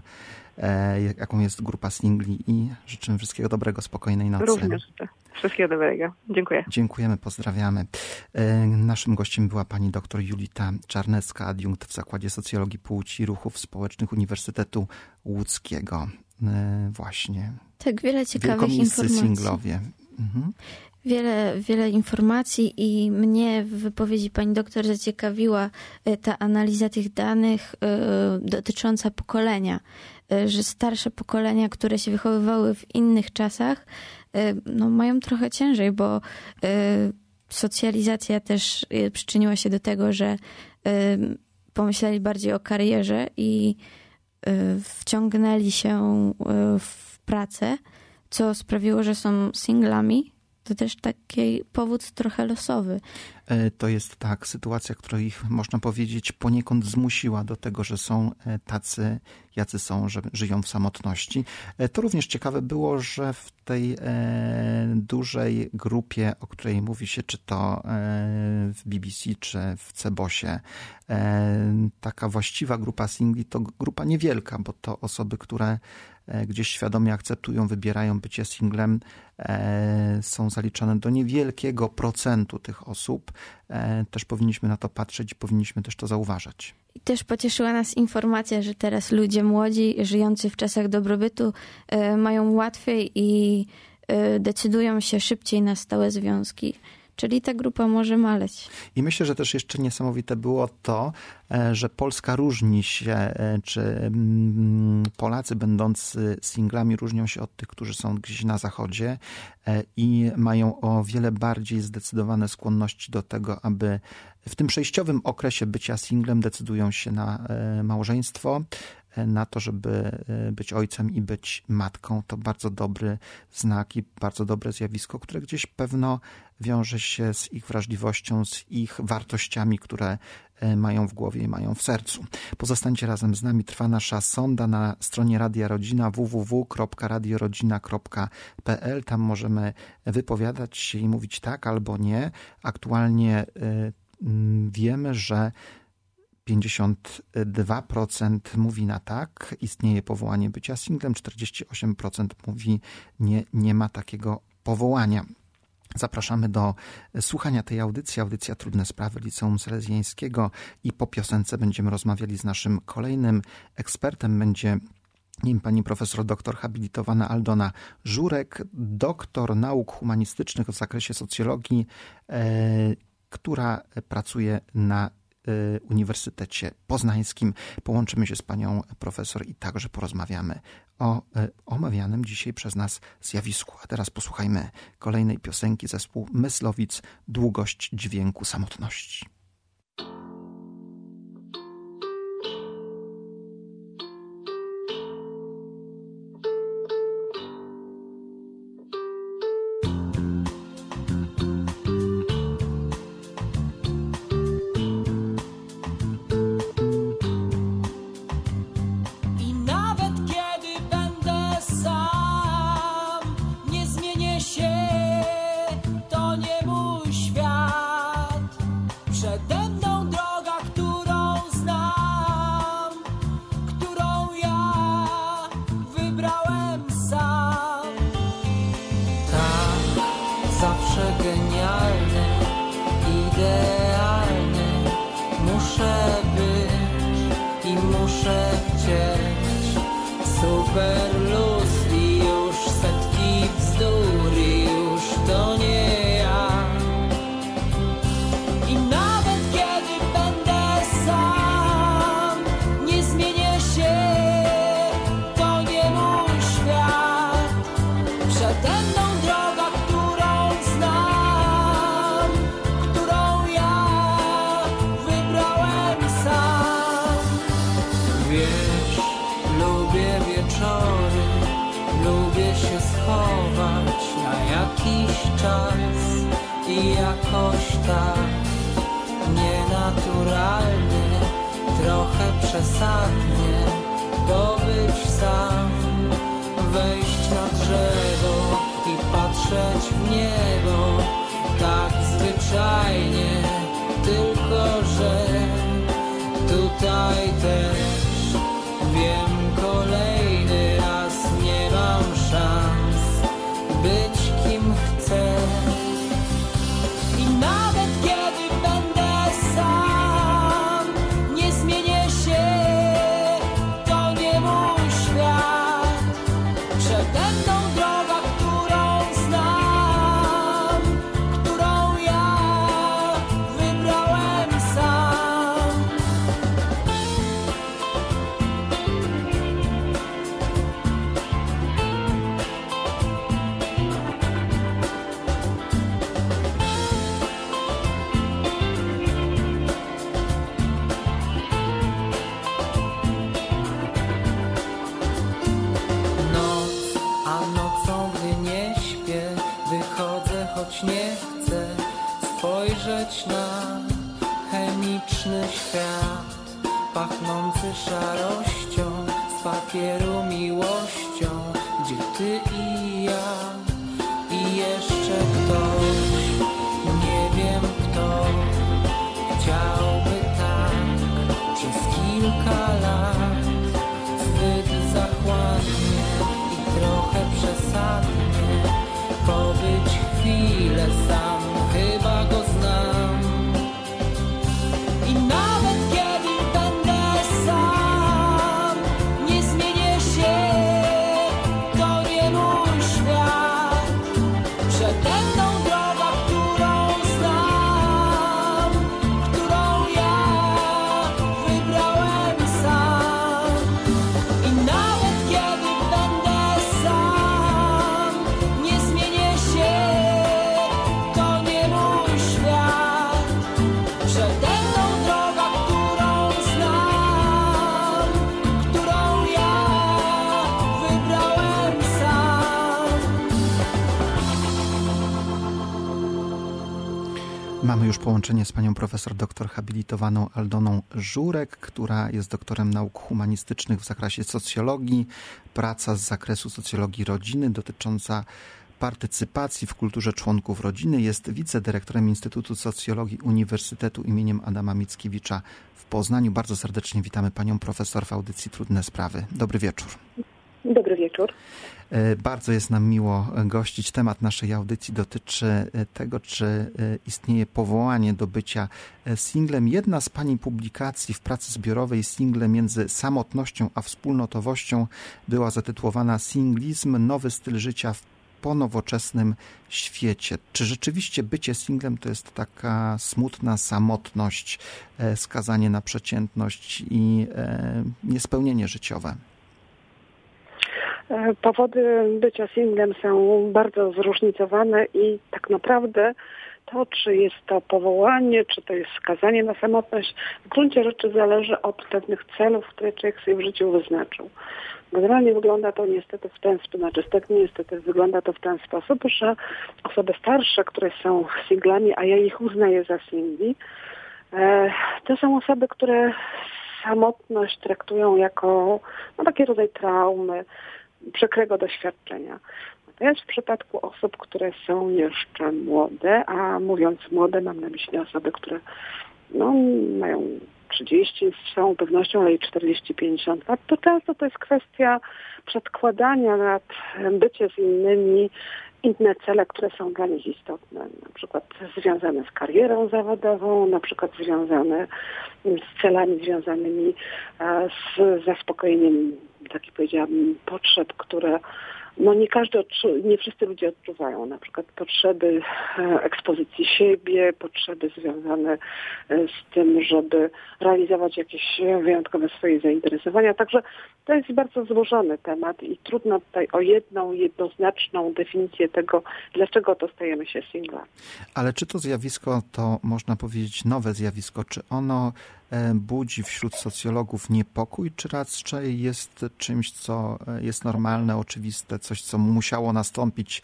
jaką jest grupa singli, i życzymy wszystkiego dobrego, spokojnej nocy. Również życzę. Wszystkiego dobrego. Dziękuję. Dziękujemy, pozdrawiamy. Naszym gościem była pani dr Julita Czarnecka, adiunkt w Zakładzie Socjologii Płci i Ruchów Społecznych Uniwersytetu Łódzkiego. Właśnie. Tak, wiele ciekawych Wielkomiejscy informacji. singlowie. Mhm. Wiele, wiele informacji i mnie w wypowiedzi pani doktor zaciekawiła ta analiza tych danych dotycząca pokolenia, że starsze pokolenia, które się wychowywały w innych czasach, no, mają trochę ciężej, bo socjalizacja też przyczyniła się do tego, że pomyśleli bardziej o karierze i wciągnęli się w pracę, co sprawiło, że są singlami. To też taki powód trochę losowy. To jest tak, sytuacja, która ich, można powiedzieć, poniekąd zmusiła do tego, że są tacy, jacy są, że żyją w samotności. To również ciekawe było, że w tej e, dużej grupie, o której mówi się, czy to e, w B B C, czy w Cebosie, e, taka właściwa grupa singli to grupa niewielka, bo to osoby, które gdzieś świadomie akceptują, wybierają bycie singlem, e, są zaliczane do niewielkiego procentu tych osób. E, też powinniśmy na to patrzeć i powinniśmy też to zauważać. I też pocieszyła nas informacja, że teraz ludzie młodzi, żyjący w czasach dobrobytu, e, mają łatwiej i e, decydują się szybciej na stałe związki. Czyli ta grupa może maleć. I myślę, że też jeszcze niesamowite było to, że Polska różni się, czy Polacy będący singlami różnią się od tych, którzy są gdzieś na zachodzie i mają o wiele bardziej zdecydowane skłonności do tego, aby w tym przejściowym okresie bycia singlem decydują się na małżeństwo, na to, żeby być ojcem i być matką. To bardzo dobry znak i bardzo dobre zjawisko, które gdzieś pewno wiąże się z ich wrażliwością, z ich wartościami, które mają w głowie i mają w sercu. Pozostańcie razem z nami. Trwa nasza sonda na stronie Radia Rodzina w w w kropka radio rodzina kropka p l. Tam możemy wypowiadać się i mówić tak albo nie. Aktualnie wiemy, że pięćdziesiąt dwa procent mówi na tak, istnieje powołanie bycia singlem, czterdzieści osiem procent mówi nie, nie ma takiego powołania. Zapraszamy do słuchania tej audycji. Audycja Trudne Sprawy Liceum Salezjańskiego i po piosence będziemy rozmawiali z naszym kolejnym ekspertem. Będzie nim pani profesor doktor habilitowana Aldona Żurek, doktor nauk humanistycznych w zakresie socjologii, e, która pracuje na Uniwersytecie Poznańskim. Połączymy się z panią profesor i także porozmawiamy o omawianym dzisiaj przez nas zjawisku. A teraz posłuchajmy kolejnej piosenki, zespół Myslowic, Długość dźwięku samotności. Mamy już połączenie z panią profesor doktor habilitowaną Aldoną Żurek, która jest doktorem nauk humanistycznych w zakresie socjologii. Praca z zakresu socjologii rodziny dotycząca partycypacji w kulturze członków rodziny. Jest wicedyrektorem Instytutu Socjologii Uniwersytetu imieniem Adama Mickiewicza w Poznaniu. Bardzo serdecznie witamy panią profesor w audycji Trudne Sprawy. Dobry wieczór. Dobry wieczór. Bardzo jest nam miło gościć. Temat naszej audycji dotyczy tego, czy istnieje powołanie do bycia singlem. Jedna z pani publikacji w pracy zbiorowej Single między samotnością a wspólnotowością była zatytułowana Singlizm, nowy styl życia w po nowoczesnym świecie. Czy rzeczywiście bycie singlem to jest taka smutna samotność, skazanie na przeciętność i niespełnienie życiowe? Powody bycia singlem są bardzo zróżnicowane i tak naprawdę to, czy jest to powołanie, czy to jest skazanie na samotność, w gruncie rzeczy zależy od pewnych celów, które człowiek sobie w życiu wyznaczył. Generalnie wygląda to niestety w ten sposób, znaczy stety niestety wygląda to w ten sposób, że osoby starsze, które są singlami, a ja ich uznaję za singli, to są osoby, które samotność traktują jako no, taki rodzaj traumy, przykrego doświadczenia. Natomiast w przypadku osób, które są jeszcze młode, a mówiąc młode mam na myśli osoby, które no, mają trzydzieści, z całą pewnością, ale i czterdzieści pięćdziesiąt lat, to często to jest kwestia przedkładania nad bycie z innymi inne cele, które są dla nich istotne, na przykład związane z karierą zawodową, na przykład związane z celami związanymi z zaspokojeniem, tak powiedziałabym, potrzeb, które no nie każdy, odczu- nie wszyscy ludzie odczuwają, na przykład potrzeby ekspozycji siebie, potrzeby związane z tym, żeby realizować jakieś wyjątkowe swoje zainteresowania. Także to jest bardzo złożony temat i trudno tutaj o jedną, jednoznaczną definicję tego, dlaczego to stajemy się singlami. Ale czy to zjawisko, to można powiedzieć nowe zjawisko, czy ono budzi wśród socjologów niepokój, czy raczej jest czymś, co jest normalne, oczywiste, coś, co musiało nastąpić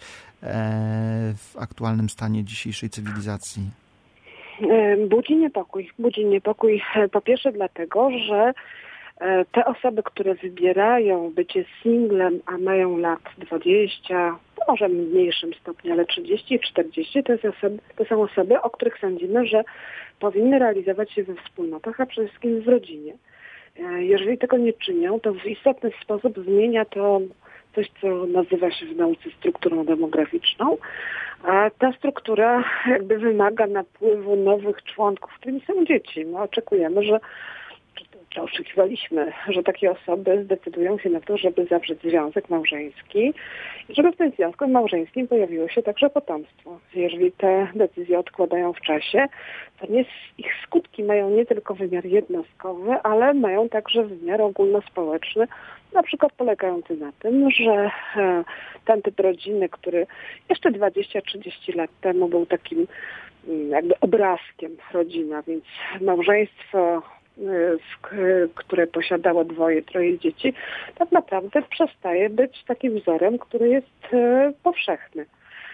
w aktualnym stanie dzisiejszej cywilizacji? Budzi niepokój. Budzi niepokój po pierwsze dlatego, że te osoby, które wybierają bycie singlem, a mają lat dwadzieścia, może w mniejszym stopniu, ale trzydzieści, czterdzieści, to, jest osoby, to są osoby, o których sądzimy, że powinny realizować się we wspólnotach, a przede wszystkim w rodzinie. Jeżeli tego nie czynią, to w istotny sposób zmienia to coś, co nazywa się w nauce strukturą demograficzną, a ta struktura jakby wymaga napływu nowych członków, którymi są dzieci. No, oczekujemy, że czy oczekiwaliśmy, że takie osoby zdecydują się na to, żeby zawrzeć związek małżeński i żeby w tym związku małżeńskim pojawiło się także potomstwo. Jeżeli te decyzje odkładają w czasie, to nie, ich skutki mają nie tylko wymiar jednostkowy, ale mają także wymiar ogólnospołeczny, na przykład polegający na tym, że ten typ rodziny, który jeszcze dwadzieścia trzydzieści lat temu był takim jakby obrazkiem rodzina, więc małżeństwo, które posiadało dwoje, troje dzieci, tak naprawdę przestaje być takim wzorem, który jest powszechny.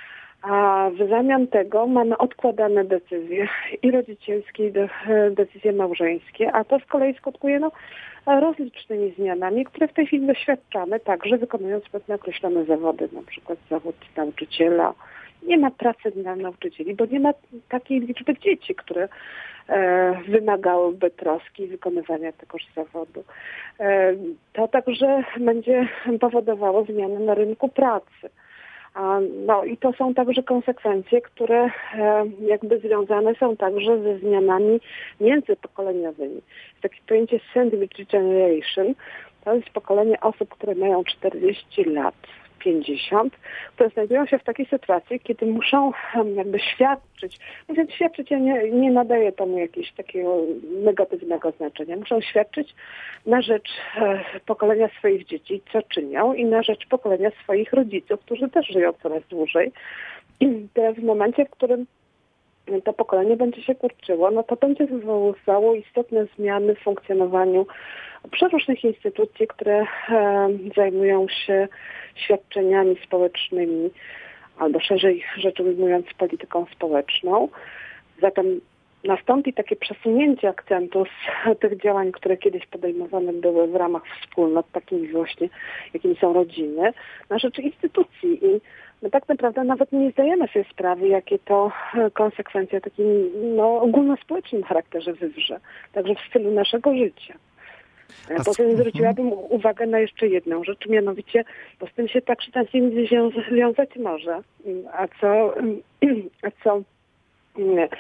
A w zamian tego mamy odkładane decyzje i rodzicielskie, i decyzje małżeńskie, a to z kolei skutkuje no, rozlicznymi zmianami, które w tej chwili doświadczamy, także wykonując pewne określone zawody, na przykład zawód nauczyciela. Nie ma pracy dla nauczycieli, bo nie ma takiej liczby dzieci, które e, wymagałyby troski i wykonywania tegoż zawodu. E, to także będzie powodowało zmiany na rynku pracy. A, no i to są także konsekwencje, które e, jakby związane są także ze zmianami międzypokoleniowymi. Jest takie pojęcie sandwich generation. To jest pokolenie osób, które mają czterdzieści lat, pięćdziesiąt, które znajdują się w takiej sytuacji, kiedy muszą jakby świadczyć, mówiąc świadczyć, ja nie, nie nadaję temu jakiegoś takiego negatywnego znaczenia, muszą świadczyć na rzecz e, pokolenia swoich dzieci, co czynią, i na rzecz pokolenia swoich rodziców, którzy też żyją coraz dłużej. I teraz w momencie, w którym to pokolenie będzie się kurczyło, no to będzie wywoływało istotne zmiany w funkcjonowaniu przeróżnych instytucji, które e, zajmują się świadczeniami społecznymi, albo szerzej rzecz ujmując polityką społeczną. Zatem nastąpi takie przesunięcie akcentu z tych działań, które kiedyś podejmowane były w ramach wspólnot, takimi właśnie, jakimi są rodziny, na rzecz instytucji. I my tak naprawdę nawet nie zdajemy sobie sprawy, jakie to konsekwencje o takim no, ogólnospołecznym charakterze wywrze, także w stylu naszego życia. Poza tym zwróciłabym uwagę na jeszcze jedną rzecz, mianowicie, bo z tym się tak czy tak związać może, a co, a co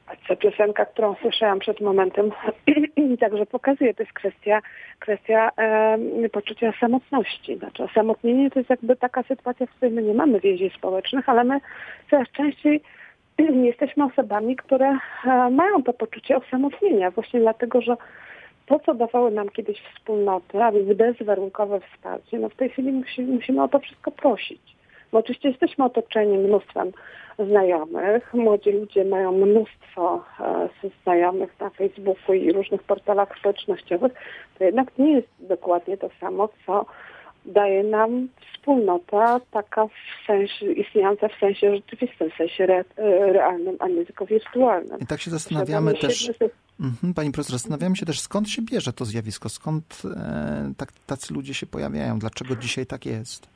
co piosenka, którą słyszałam przed momentem, także pokazuje, to jest kwestia, kwestia e, poczucia samotności. Znaczy, osamotnienie to jest jakby taka sytuacja, w której my nie mamy więzi społecznych, ale my coraz częściej jesteśmy osobami, które e, mają to poczucie osamotnienia, właśnie dlatego, że to, co dawały nam kiedyś wspólnoty, a więc bezwarunkowe wsparcie, no w tej chwili musi, musimy o to wszystko prosić. Bo oczywiście jesteśmy otoczeni mnóstwem znajomych. Młodzi ludzie mają mnóstwo e, znajomych na Facebooku i różnych portalach społecznościowych. To jednak nie jest dokładnie to samo, co daje nam wspólnota taka w sensie, istniejąca w sensie rzeczywistym, w sensie re, realnym, a nie tylko wirtualnym. I tak się zastanawiamy też, mhm, pani profesor, zastanawiamy się też, skąd się bierze to zjawisko, skąd e, tak, tacy ludzie się pojawiają, dlaczego dzisiaj tak jest?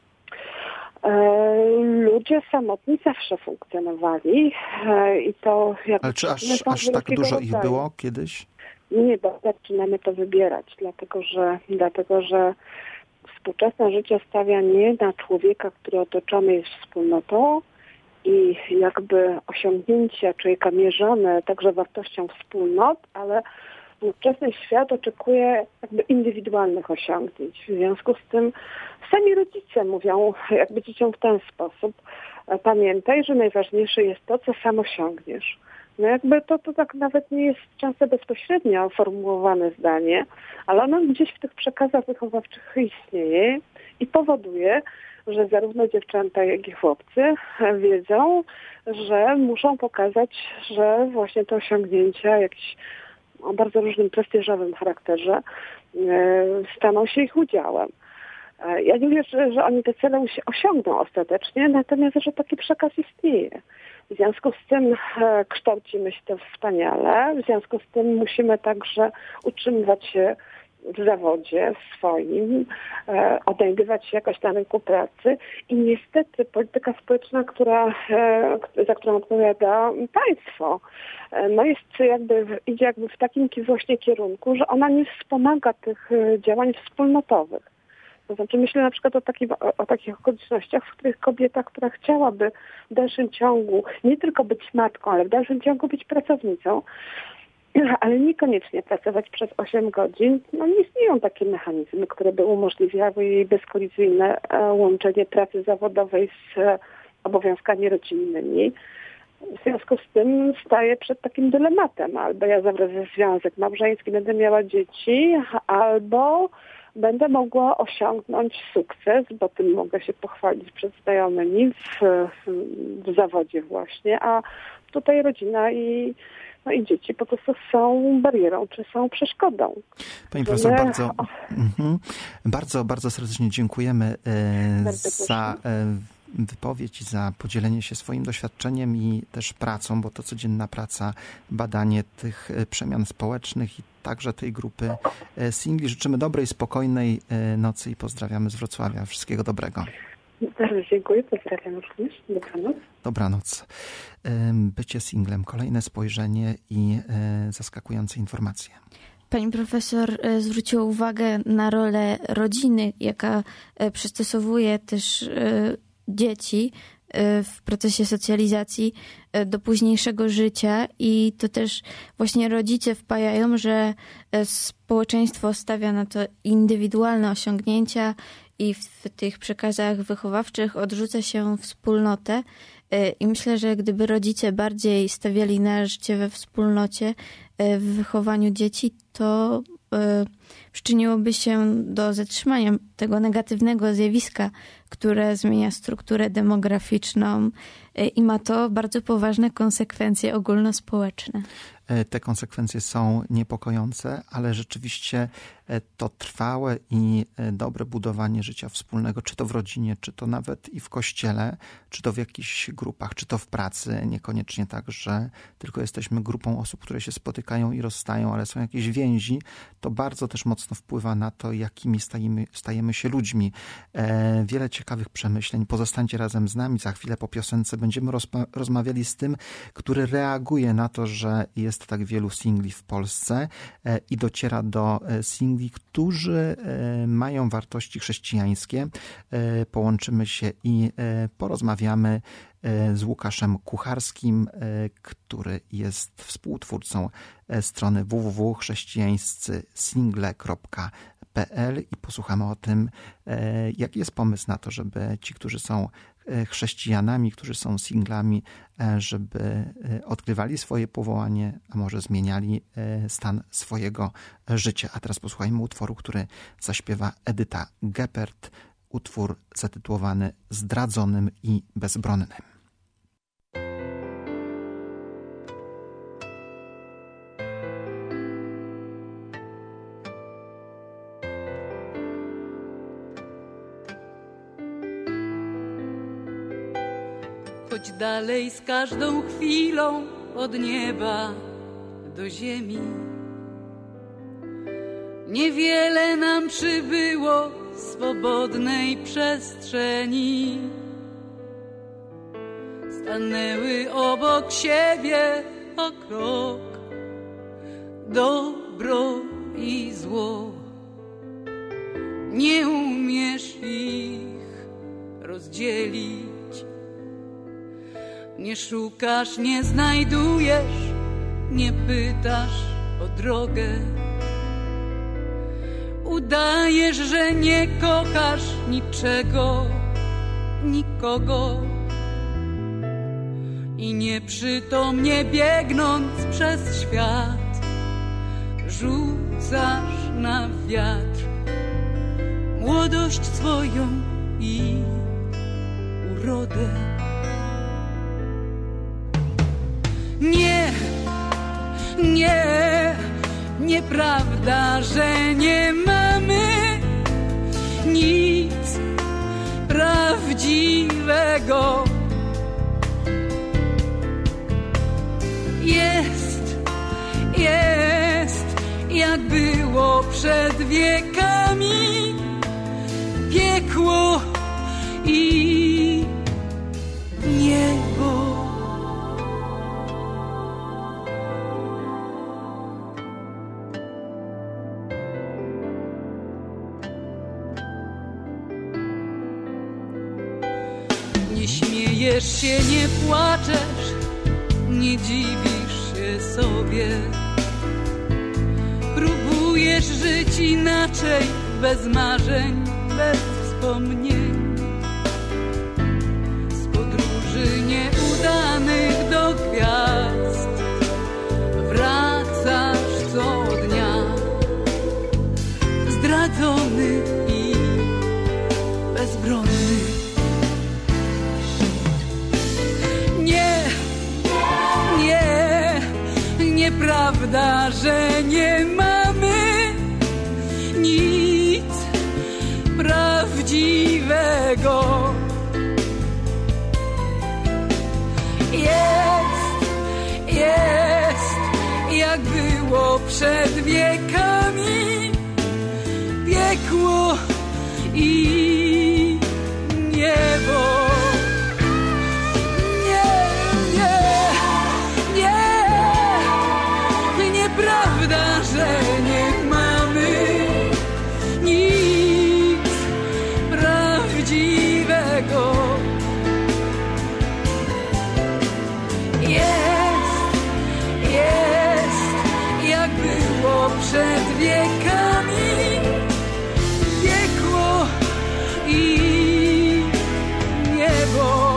Ludzie samotni zawsze funkcjonowali i to... Ale czy aż, aż tak dużo ich było kiedyś? Nie, bo zaczynamy to wybierać, dlatego że, dlatego, że współczesne życie stawia nie na człowieka, który otoczony jest wspólnotą i jakby osiągnięcia człowieka mierzone także wartością wspólnot, ale współczesny świat oczekuje jakby indywidualnych osiągnięć. W związku z tym sami rodzice mówią jakby dzieciom w ten sposób: pamiętaj, że najważniejsze jest to, co sam osiągniesz. No jakby to, to tak nawet nie jest często bezpośrednio formułowane zdanie, ale ono gdzieś w tych przekazach wychowawczych istnieje i powoduje, że zarówno dziewczęta, jak i chłopcy wiedzą, że muszą pokazać, że właśnie te osiągnięcia jakieś o bardzo różnym prestiżowym charakterze staną się ich udziałem. Ja nie wierzę, że, że oni te cele osiągną ostatecznie, natomiast że taki przekaz istnieje. W związku z tym e, kształcimy się to wspaniale, w związku z tym musimy także utrzymywać się w zawodzie swoim, e, odnajdywać się jakoś na rynku pracy i niestety polityka społeczna, która, e, za którą odpowiada państwo, e, no jest jakby, idzie jakby w takim właśnie kierunku, że ona nie wspomaga tych e, działań wspólnotowych. To znaczy myślę na przykład o, takim, o, o takich okolicznościach, w których kobieta, która chciałaby w dalszym ciągu nie tylko być matką, ale w dalszym ciągu być pracownicą, ale niekoniecznie pracować przez osiem godzin, no nie istnieją takie mechanizmy, które by umożliwiały jej bezkolizyjne łączenie pracy zawodowej z obowiązkami rodzinnymi. W związku z tym staję przed takim dylematem. Albo ja zawrę związek małżeński, będę miała dzieci, albo będę mogła osiągnąć sukces, bo tym mogę się pochwalić przed znajomymi w, w zawodzie właśnie, a tutaj rodzina i, no i dzieci po prostu są barierą, czy są przeszkodą. Pani profesor, My... bardzo, mhm, bardzo, bardzo serdecznie dziękujemy e, za e, wypowiedź i za podzielenie się swoim doświadczeniem i też pracą, bo to codzienna praca, badanie tych przemian społecznych i także tej grupy singli. Życzymy dobrej, spokojnej nocy i pozdrawiamy z Wrocławia. Wszystkiego dobrego. Bardzo dziękuję, pozdrawiam również. Dobranoc. Dobranoc. Bycie singlem, kolejne spojrzenie i zaskakujące informacje. Pani profesor zwróciła uwagę na rolę rodziny, jaka przystosowuje też dzieci w procesie socjalizacji do późniejszego życia i to też właśnie rodzice wpajają, że społeczeństwo stawia na to indywidualne osiągnięcia i w tych przekazach wychowawczych odrzuca się wspólnotę. I myślę, że gdyby rodzice bardziej stawiali na życie we wspólnocie w wychowaniu dzieci, to przyczyniłoby się do zatrzymania tego negatywnego zjawiska, które zmienia strukturę demograficzną i ma to bardzo poważne konsekwencje ogólnospołeczne. Te konsekwencje są niepokojące, ale rzeczywiście to trwałe i dobre budowanie życia wspólnego, czy to w rodzinie, czy to nawet i w kościele, czy to w jakichś grupach, czy to w pracy, niekoniecznie tak, że tylko jesteśmy grupą osób, które się spotykają i rozstają, ale są jakieś więzi, to bardzo też mocno wpływa na to, jakimi stajemy, stajemy się ludźmi. E, wiele ciekawych przemyśleń. Pozostańcie razem z nami. Za chwilę po piosence będziemy rozma- rozmawiali z tym, który reaguje na to, że jest jest tak wielu singli w Polsce i dociera do singli, którzy mają wartości chrześcijańskie. Połączymy się i porozmawiamy z Łukaszem Kucharskim, który jest współtwórcą strony w w w kropka chrześcijańscy single kropka p l i posłuchamy o tym, jaki jest pomysł na to, żeby ci, którzy są chrześcijanami, którzy są singlami, żeby odkrywali swoje powołanie, a może zmieniali stan swojego życia. A teraz posłuchajmy utworu, który zaśpiewa Edyta Geppert, utwór zatytułowany Zdradzonym i bezbronnym. Choć dalej z każdą chwilą od nieba do ziemi, niewiele nam przybyło swobodnej przestrzeni. Stanęły obok siebie o krok, dobro i zło. Nie umiesz ich rozdzielić. Nie szukasz, nie znajdujesz, nie pytasz o drogę. Udajesz, że nie kochasz niczego, nikogo. I nieprzytomnie biegnąc przez świat, rzucasz na wiatr młodość swoją i urodę. Nie, nie, nieprawda, że nie mamy nic prawdziwego. Jest, jest, jak było przed wiekami, piekło i niebo. Nie śmiejesz się, nie płaczesz, nie dziwisz się sobie. Próbujesz żyć inaczej, bez marzeń, bez wspomnień. Z podróży nieudanych do gwiazd wracasz co dnia, zdradzony i bezbronny. Nie, nie, nieprawda, że nie mamy nic prawdziwego. Jest, jest, jak było przed wiekami, piekło i niebo. Nieprawda, że nie mamy nic prawdziwego. Jest, jest, jak było przed wiekami, piekło i niebo.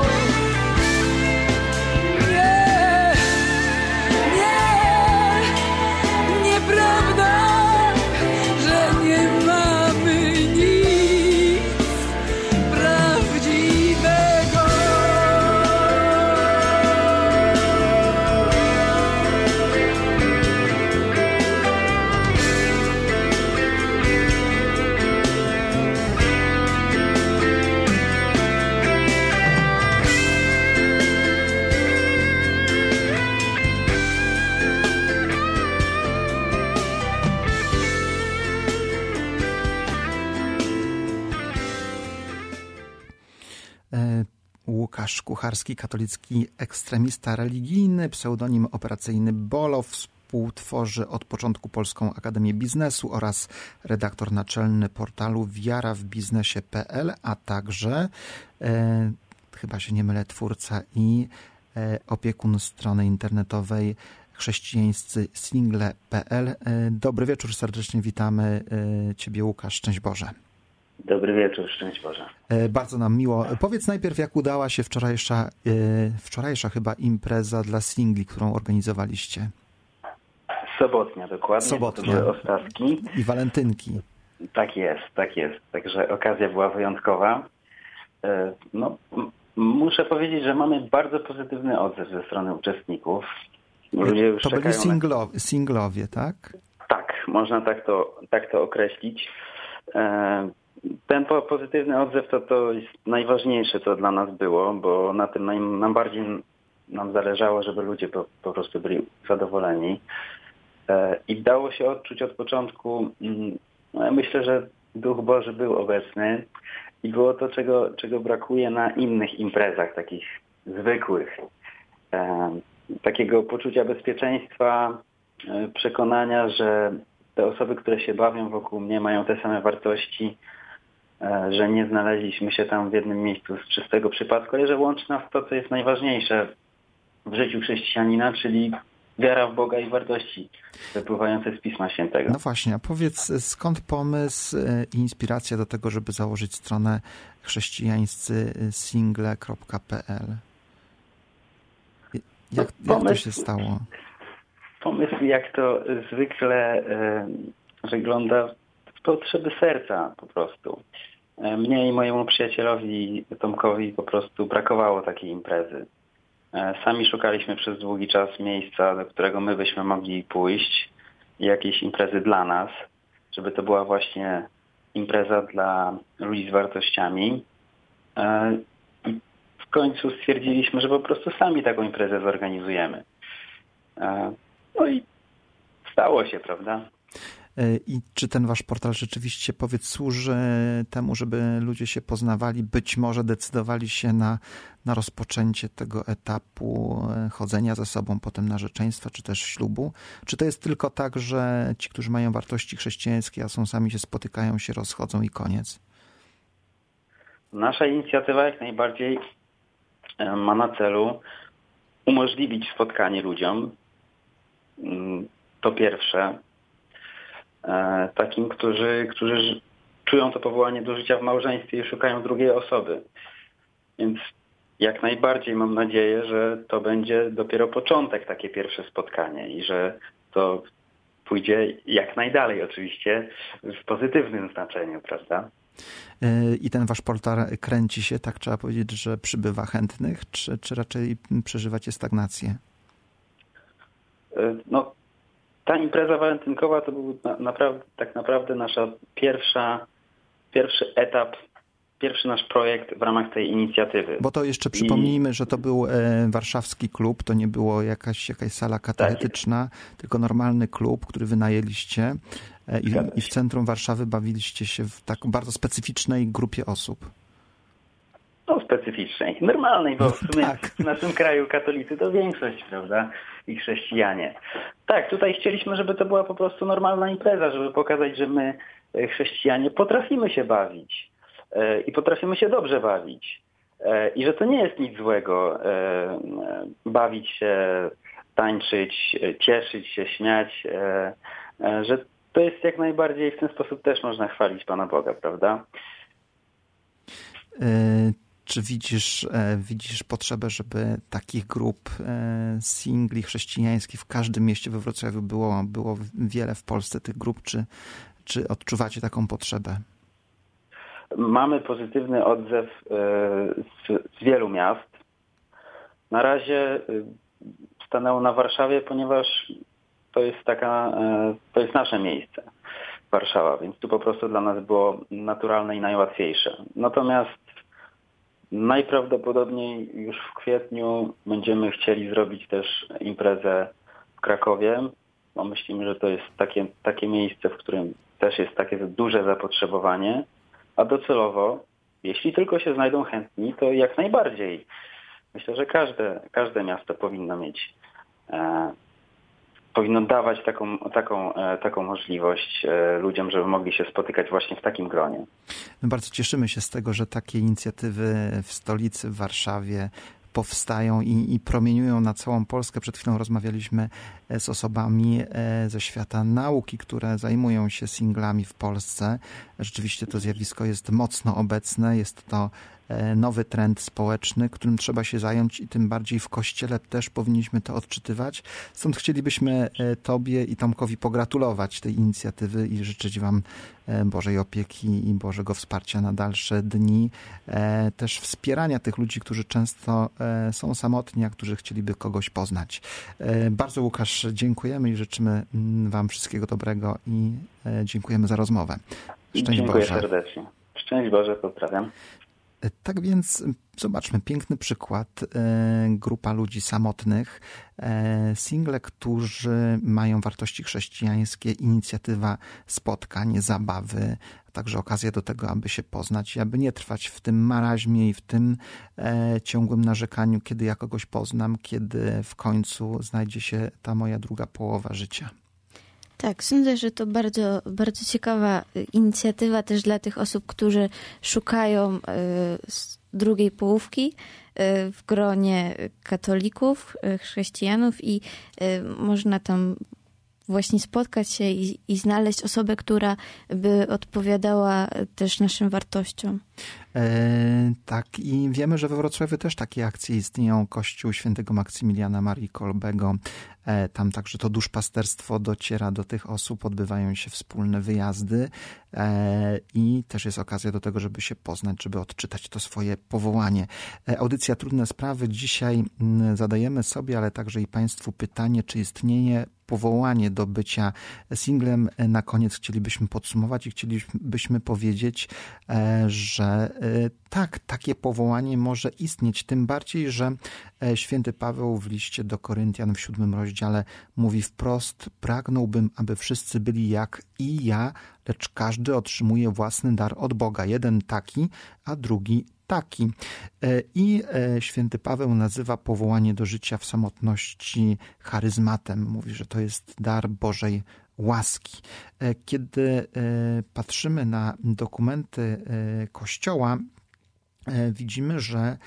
Łukasz Kucharski, katolicki ekstremista religijny, pseudonim operacyjny Bolo, współtworzy od początku Polską Akademię Biznesu oraz redaktor naczelny portalu wiara w biznesie kropka p l, a także, e, chyba się nie mylę, twórca i e, opiekun strony internetowej chrześcijańscy single kropka p l. E, dobry wieczór, serdecznie witamy e, Ciebie, Łukasz, szczęść Boże. Dobry wieczór, szczęść Boże. E, bardzo nam miło. Powiedz najpierw, jak udała się wczorajsza, e, wczorajsza chyba impreza dla singli, którą organizowaliście. Sobotnia, dokładnie. Sobotnia. To były Ostawki. I walentynki. Tak jest, tak jest. Także okazja była wyjątkowa. E, no, m- muszę powiedzieć, że mamy bardzo pozytywny odzew ze strony uczestników. Ludzie już to byli czekają singlo, singlowie, tak? na... Tak, można tak to, tak to określić. E, Ten po- pozytywny odzew to, to jest najważniejsze, co dla nas było, bo na tym naj, nam bardziej nam zależało, żeby ludzie po, po prostu byli zadowoleni. E, I dało się odczuć od początku, mm, no, myślę, że Duch Boży był obecny i było to, czego, czego brakuje na innych imprezach, takich zwykłych. E, takiego poczucia bezpieczeństwa, e, przekonania, że te osoby, które się bawią wokół mnie, mają te same wartości, że nie znaleźliśmy się tam w jednym miejscu z czystego przypadku, ale że łączy nas to, co jest najważniejsze w życiu chrześcijanina, czyli wiara w Boga i wartości wypływające z Pisma Świętego. No właśnie, a powiedz, skąd pomysł i inspiracja do tego, żeby założyć stronę chrześcijańscy single kropka p l? Jak, jak to się stało? Pomysł, jak to zwykle e, wygląda, z potrzeby serca po prostu. E, mnie i mojemu przyjacielowi Tomkowi po prostu brakowało takiej imprezy. E, sami szukaliśmy przez długi czas miejsca, do którego my byśmy mogli pójść, jakiejś imprezy dla nas, żeby to była właśnie impreza dla ludzi z wartościami. E, i w końcu stwierdziliśmy, że po prostu sami taką imprezę zorganizujemy. E, No i stało się, prawda? I czy ten wasz portal rzeczywiście, powiedz, służy temu, żeby ludzie się poznawali, być może decydowali się na, na rozpoczęcie tego etapu chodzenia ze sobą, potem narzeczeństwa, czy też ślubu? Czy to jest tylko tak, że ci, którzy mają wartości chrześcijańskie, a są sami się spotykają, się rozchodzą i koniec? Nasza inicjatywa jak najbardziej ma na celu umożliwić spotkanie ludziom. To pierwsze, takim, którzy, którzy czują to powołanie do życia w małżeństwie i szukają drugiej osoby. Więc jak najbardziej mam nadzieję, że to będzie dopiero początek, takie pierwsze spotkanie i że to pójdzie jak najdalej oczywiście w pozytywnym znaczeniu, prawda? I ten wasz portal kręci się, tak trzeba powiedzieć, że przybywa chętnych, czy, czy raczej przeżywacie stagnację? No, ta impreza walentynkowa to był na, naprawdę, tak naprawdę nasza pierwsza, pierwszy etap, pierwszy nasz projekt w ramach tej inicjatywy. Bo to jeszcze przypomnijmy, I... że to był e, warszawski klub, to nie było jakaś, jakaś sala katechetyczna, tak, tylko normalny klub, który wynajęliście e, i, i w centrum Warszawy bawiliście się w tak bardzo specyficznej grupie osób. No, specyficznej, normalnej, bo w sumie tak. W naszym kraju katolicy to większość, prawda, i chrześcijanie. Tak, tutaj chcieliśmy, żeby to była po prostu normalna impreza, żeby pokazać, że my, chrześcijanie, potrafimy się bawić e, i potrafimy się dobrze bawić. E, I że to nie jest nic złego e, bawić się, tańczyć, cieszyć się, śmiać, e, e, że to jest jak najbardziej, w ten sposób też można chwalić Pana Boga, prawda? Y- Czy widzisz, widzisz potrzebę, żeby takich grup singli chrześcijańskich w każdym mieście we Wrocławiu było, było wiele w Polsce tych grup, czy, czy odczuwacie taką potrzebę? Mamy pozytywny odzew z, z wielu miast. Na razie stanęło na Warszawie, ponieważ to jest taka, to jest nasze miejsce, Warszawa, więc tu po prostu dla nas było naturalne i najłatwiejsze. Natomiast najprawdopodobniej już w kwietniu będziemy chcieli zrobić też imprezę w Krakowie, bo myślimy, że to jest takie, takie miejsce, w którym też jest takie duże zapotrzebowanie, a docelowo, jeśli tylko się znajdą chętni, to jak najbardziej. Myślę, że każde, każde miasto powinno mieć e, powinno dawać taką, taką, e, taką możliwość e, ludziom, żeby mogli się spotykać właśnie w takim gronie. My bardzo cieszymy się z tego, że takie inicjatywy w stolicy, w Warszawie powstają i, i promieniują na całą Polskę. Przed chwilą rozmawialiśmy z osobami ze świata nauki, które zajmują się singlami w Polsce. Rzeczywiście to zjawisko jest mocno obecne. Jest to nowy trend społeczny, którym trzeba się zająć i tym bardziej w Kościele też powinniśmy to odczytywać. Stąd chcielibyśmy Tobie i Tomkowi pogratulować tej inicjatywy i życzyć Wam Bożej opieki i Bożego wsparcia na dalsze dni. Też wspierania tych ludzi, którzy często są samotni, a którzy chcieliby kogoś poznać. Bardzo, Łukasz, dziękujemy i życzymy Wam wszystkiego dobrego i dziękujemy za rozmowę. Szczęść Dziękuję Boże. serdecznie. Szczęść Boże, pozdrawiam. Tak więc zobaczmy, piękny przykład. Grupa ludzi samotnych, single, którzy mają wartości chrześcijańskie, inicjatywa spotkań, zabawy, a także okazja do tego, aby się poznać i aby nie trwać w tym maraźmie i w tym ciągłym narzekaniu, kiedy ja kogoś poznam, kiedy w końcu znajdzie się ta moja druga połowa życia. Tak, sądzę, że to bardzo, bardzo ciekawa inicjatywa też dla tych osób, którzy szukają drugiej połówki w gronie katolików, chrześcijanów i można tam właśnie spotkać się i, i znaleźć osobę, która by odpowiadała też naszym wartościom. E, tak, i wiemy, że we Wrocławiu też takie akcje istnieją. Kościół Świętego Maksymiliana Marii Kolbego. E, tam także to duszpasterstwo dociera do tych osób, odbywają się wspólne wyjazdy e, i też jest okazja do tego, żeby się poznać, żeby odczytać to swoje powołanie. E, audycja Trudne Sprawy. Dzisiaj m, zadajemy sobie, ale także i Państwu pytanie, czy istnieje powołanie do bycia singlem. Na koniec chcielibyśmy podsumować i chcielibyśmy powiedzieć, że tak, takie powołanie może istnieć. Tym bardziej, że święty Paweł w liście do Koryntian w siódmym rozdziale mówi wprost: pragnąłbym, aby wszyscy byli jak i ja, lecz każdy otrzymuje własny dar od Boga. Jeden taki, a drugi taki. I święty Paweł nazywa powołanie do życia w samotności charyzmatem. Mówi, że to jest dar Bożej łaski. Kiedy patrzymy na dokumenty Kościoła, widzimy, że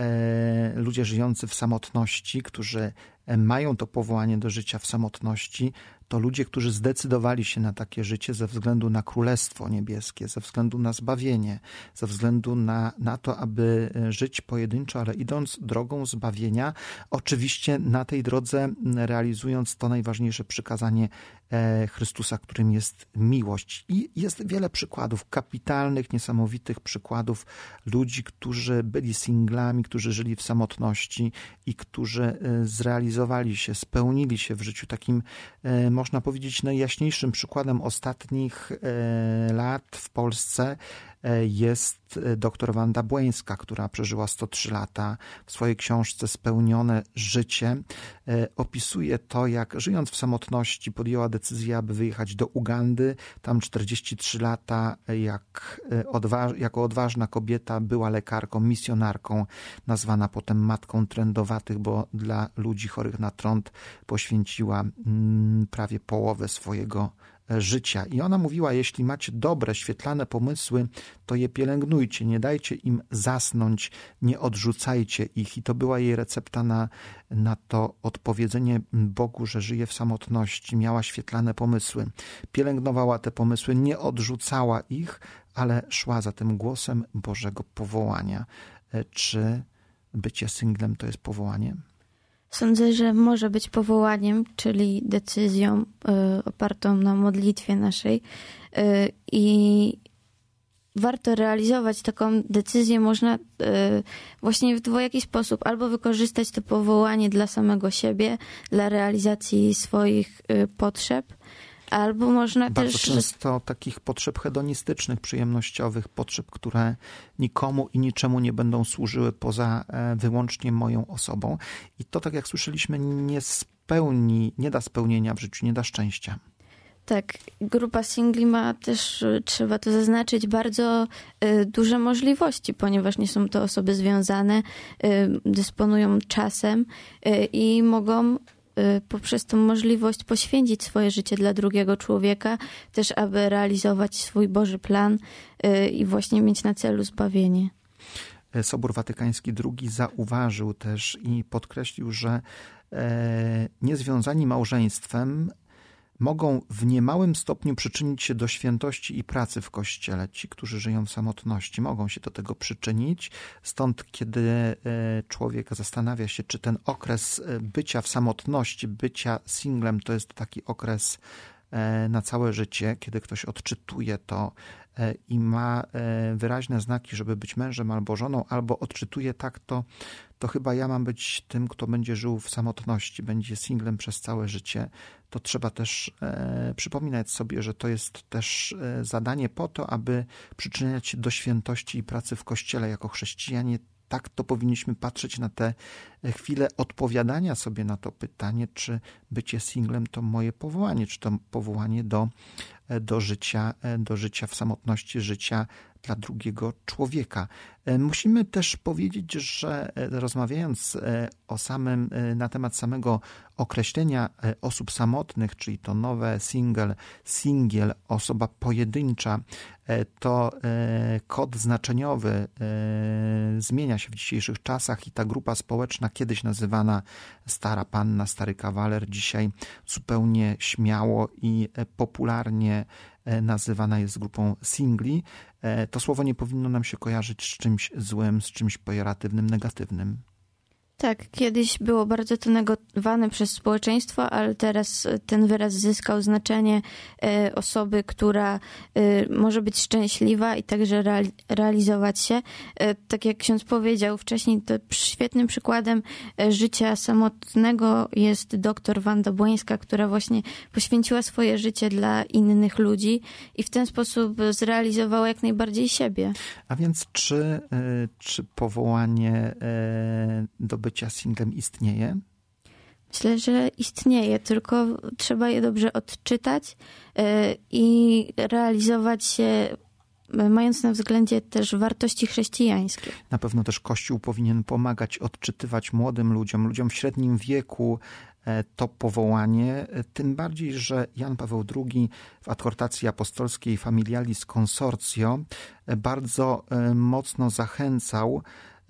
ludzie żyjący w samotności, którzy mają to powołanie do życia w samotności, to ludzie, którzy zdecydowali się na takie życie ze względu na Królestwo Niebieskie, ze względu na zbawienie, ze względu na, na to, aby żyć pojedynczo, ale idąc drogą zbawienia, oczywiście na tej drodze realizując to najważniejsze przykazanie Chrystusa, którym jest miłość. I jest wiele przykładów, kapitalnych, niesamowitych przykładów ludzi, którzy byli singlami, którzy żyli w samotności i którzy zrealizowali się, spełnili się w życiu. Takim, można powiedzieć, najjaśniejszym przykładem ostatnich lat w Polsce jest dr Wanda Błeńska, która przeżyła sto trzy lata. W swojej książce Spełnione życie opisuje to, jak żyjąc w samotności podjęła decyzję, aby wyjechać do Ugandy. Tam czterdzieści trzy lata jak odwa- jako odważna kobieta była lekarką, misjonarką, nazwana potem matką trędowatych, bo dla ludzi chorych na trąd poświęciła mm, prawie połowę swojego życia. I ona mówiła, jeśli macie dobre, świetlane pomysły, to je pielęgnujcie, nie dajcie im zasnąć, nie odrzucajcie ich. I to była jej recepta na, na to odpowiedzenie Bogu, że żyje w samotności. Miała świetlane pomysły. Pielęgnowała te pomysły, nie odrzucała ich, ale szła za tym głosem Bożego powołania. Czy bycie singlem to jest powołanie? Sądzę, że może być powołaniem, czyli decyzją y, opartą na modlitwie naszej y, i warto realizować taką decyzję. Można y, właśnie w dwojaki sposób albo wykorzystać to powołanie dla samego siebie, dla realizacji swoich y, potrzeb, albo można Bardzo też... często takich potrzeb hedonistycznych, przyjemnościowych, potrzeb, które nikomu i niczemu nie będą służyły poza wyłącznie moją osobą. I to, tak jak słyszeliśmy, nie spełni, nie da spełnienia w życiu, nie da szczęścia. Tak, grupa singli ma też, trzeba to zaznaczyć, bardzo y, duże możliwości, ponieważ nie są to osoby związane, y, dysponują czasem y, i mogą y, poprzez tą możliwość poświęcić swoje życie dla drugiego człowieka, też aby realizować swój Boży plan y, i właśnie mieć na celu zbawienie. Sobór Watykański drugi zauważył też i podkreślił, że e, niezwiązani małżeństwem mogą w niemałym stopniu przyczynić się do świętości i pracy w Kościele. Ci, którzy żyją w samotności, mogą się do tego przyczynić. Stąd, kiedy e, człowiek zastanawia się, czy ten okres bycia w samotności, bycia singlem, to jest taki okres e, na całe życie, kiedy ktoś odczytuje to i ma wyraźne znaki, żeby być mężem albo żoną, albo odczytuje tak, to, to chyba ja mam być tym, kto będzie żył w samotności, będzie singlem przez całe życie, to trzeba też e, przypominać sobie, że to jest też e, zadanie po to, aby przyczyniać się do świętości i pracy w Kościele jako chrześcijanie. Tak to powinniśmy patrzeć na te chwile odpowiadania sobie na to pytanie, czy bycie singlem to moje powołanie, czy to powołanie do, do życia, do życia w samotności, życia dla drugiego człowieka. Musimy też powiedzieć, że rozmawiając o samym, na temat samego określenia osób samotnych, czyli to nowe single, singiel, osoba pojedyncza, to kod znaczeniowy zmienia się w dzisiejszych czasach i ta grupa społeczna, kiedyś nazywana stara panna, stary kawaler, dzisiaj zupełnie śmiało i popularnie nazywana jest grupą singli. To słowo nie powinno nam się kojarzyć z czymś złym, z czymś pejoratywnym, negatywnym. Tak, kiedyś było bardzo to negowane przez społeczeństwo, ale teraz ten wyraz zyskał znaczenie e, osoby, która e, może być szczęśliwa i także reali- realizować się. E, tak jak ksiądz powiedział wcześniej, to świetnym przykładem e, życia samotnego jest doktor Wanda Błońska, która właśnie poświęciła swoje życie dla innych ludzi i w ten sposób zrealizowała jak najbardziej siebie. A więc czy, e, czy powołanie e, do bycia singlem istnieje? Myślę, że istnieje, tylko trzeba je dobrze odczytać i realizować się, mając na względzie też wartości chrześcijańskie. Na pewno też Kościół powinien pomagać odczytywać młodym ludziom, ludziom w średnim wieku to powołanie, tym bardziej, że Jan Paweł drugi w adhortacji apostolskiej Familiaris Consortio bardzo mocno zachęcał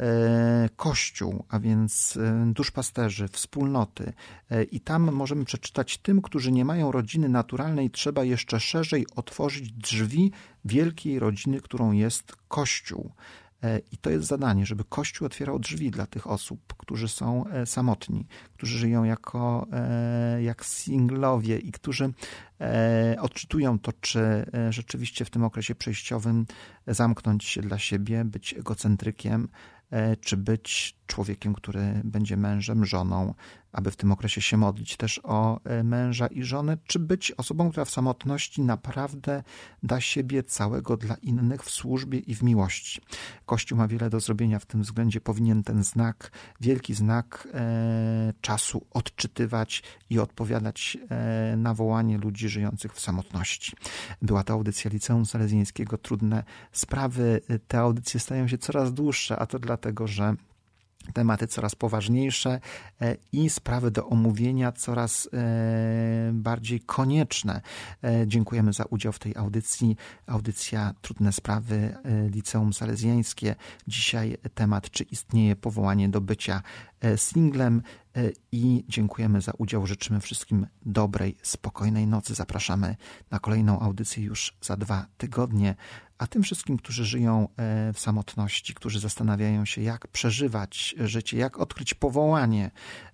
Kościół, a więc duszpasterzy, wspólnoty. I tam możemy przeczytać: tym, którzy nie mają rodziny naturalnej, trzeba jeszcze szerzej otworzyć drzwi wielkiej rodziny, którą jest Kościół. I to jest zadanie, żeby Kościół otwierał drzwi dla tych osób, którzy są samotni, którzy żyją jako jak singlowie i którzy odczytują to, czy rzeczywiście w tym okresie przejściowym zamknąć się dla siebie, być egocentrykiem, czy być człowiekiem, który będzie mężem, żoną, aby w tym okresie się modlić też o męża i żonę, czy być osobą, która w samotności naprawdę da siebie całego dla innych w służbie i w miłości. Kościół ma wiele do zrobienia w tym względzie, powinien ten znak, wielki znak e, czasu odczytywać i odpowiadać e, na wołanie ludzi żyjących w samotności. Była to audycja Liceum Salezjańskiego Trudne Sprawy. Te audycje stają się coraz dłuższe, a to dlatego, że tematy coraz poważniejsze i sprawy do omówienia coraz bardziej konieczne. Dziękujemy za udział w tej audycji. Audycja Trudne Sprawy, Liceum Salezjańskie. Dzisiaj temat, czy istnieje powołanie do bycia singlem, i dziękujemy za udział. Życzymy wszystkim dobrej, spokojnej nocy. Zapraszamy na kolejną audycję już za dwa tygodnie. A tym wszystkim, którzy żyją w samotności, którzy zastanawiają się, jak przeżywać życie, jak odkryć powołanie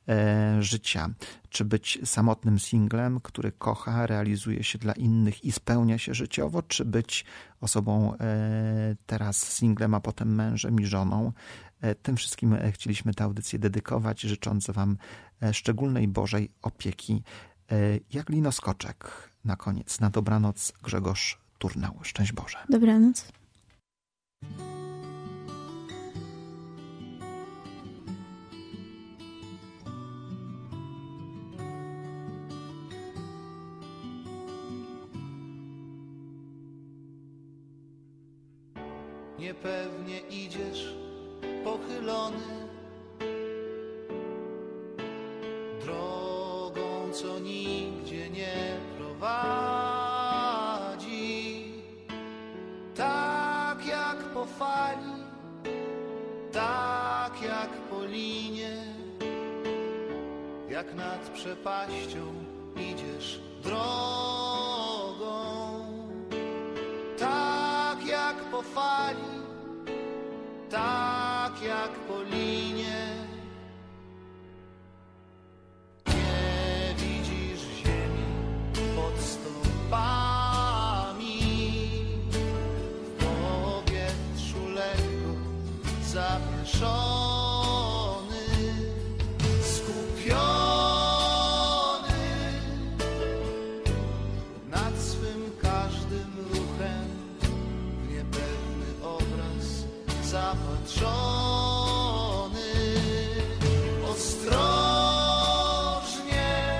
życia, czy być samotnym singlem, który kocha, realizuje się dla innych i spełnia się życiowo, czy być osobą teraz singlem, a potem mężem i żoną. Tym wszystkim chcieliśmy tę audycję dedykować, życząc Wam szczególnej Bożej opieki. Jak linoskoczek na koniec. Na dobranoc, Grzegorz Turnał. Szczęść Boże. Dobranoc. Niepewnie idziesz pochylony drogą co nigdzie nie prowadzi. Tak jak po fali, tak jak po linie, jak nad przepaścią idziesz drogą. Tak jak po fali, tak jak po linie. Nie widzisz ziemi pod stopami, w powietrzu lekko zawieszony, skupiony nad swym każdym ruchem, w niepewny obraz zapatrzony. Ostrożnie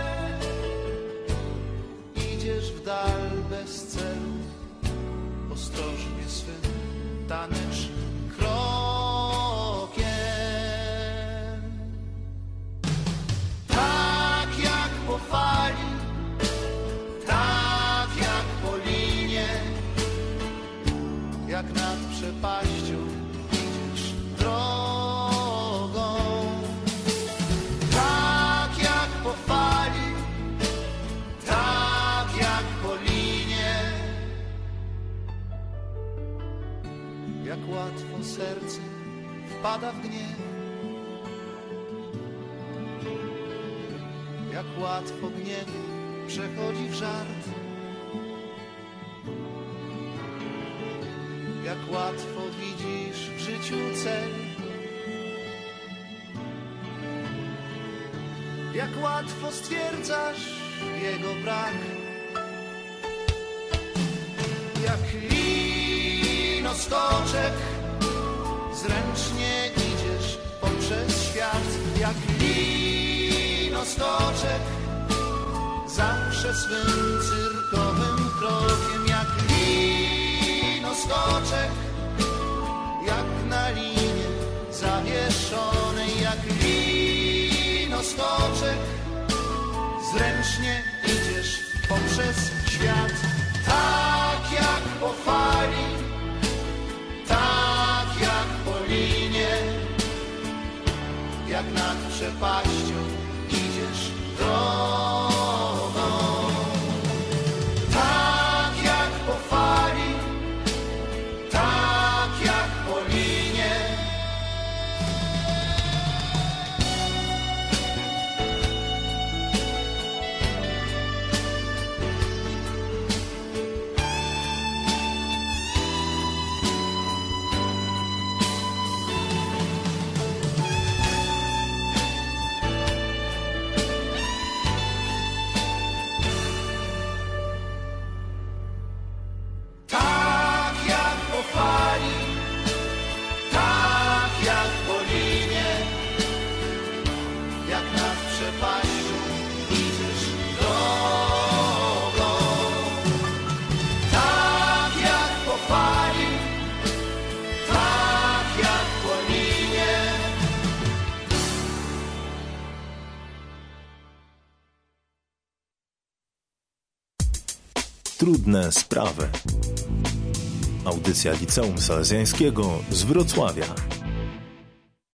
idziesz w dal bez celu, ostrożnie swym tanecznym krokiem. Tak jak po fali, tak jak po linie, jak nad przepaścią idziesz drogą. Tak jak po fali, tak jak po linie, jak łatwo serce wpada w gniew, jak łatwo gniew przechodzi w żart, jak łatwo widzisz w życiu cel, jak łatwo stwierdzasz jego brak, jak linoskoczek zręcznie idziesz poprzez świat, jak linoskoczek zawsze swym cyrkowym krokiem, jak linoskoczek, jak na linie zawieszonej, jak linoskoczek zręcznie idziesz poprzez świat. Tak jak po fali, tak jak po linie, jak nad przepaścią idziesz drogą. Tak jak po fali, tak jak po linie. Trudne sprawy. Audycja Liceum Salezjańskiego z Wrocławia.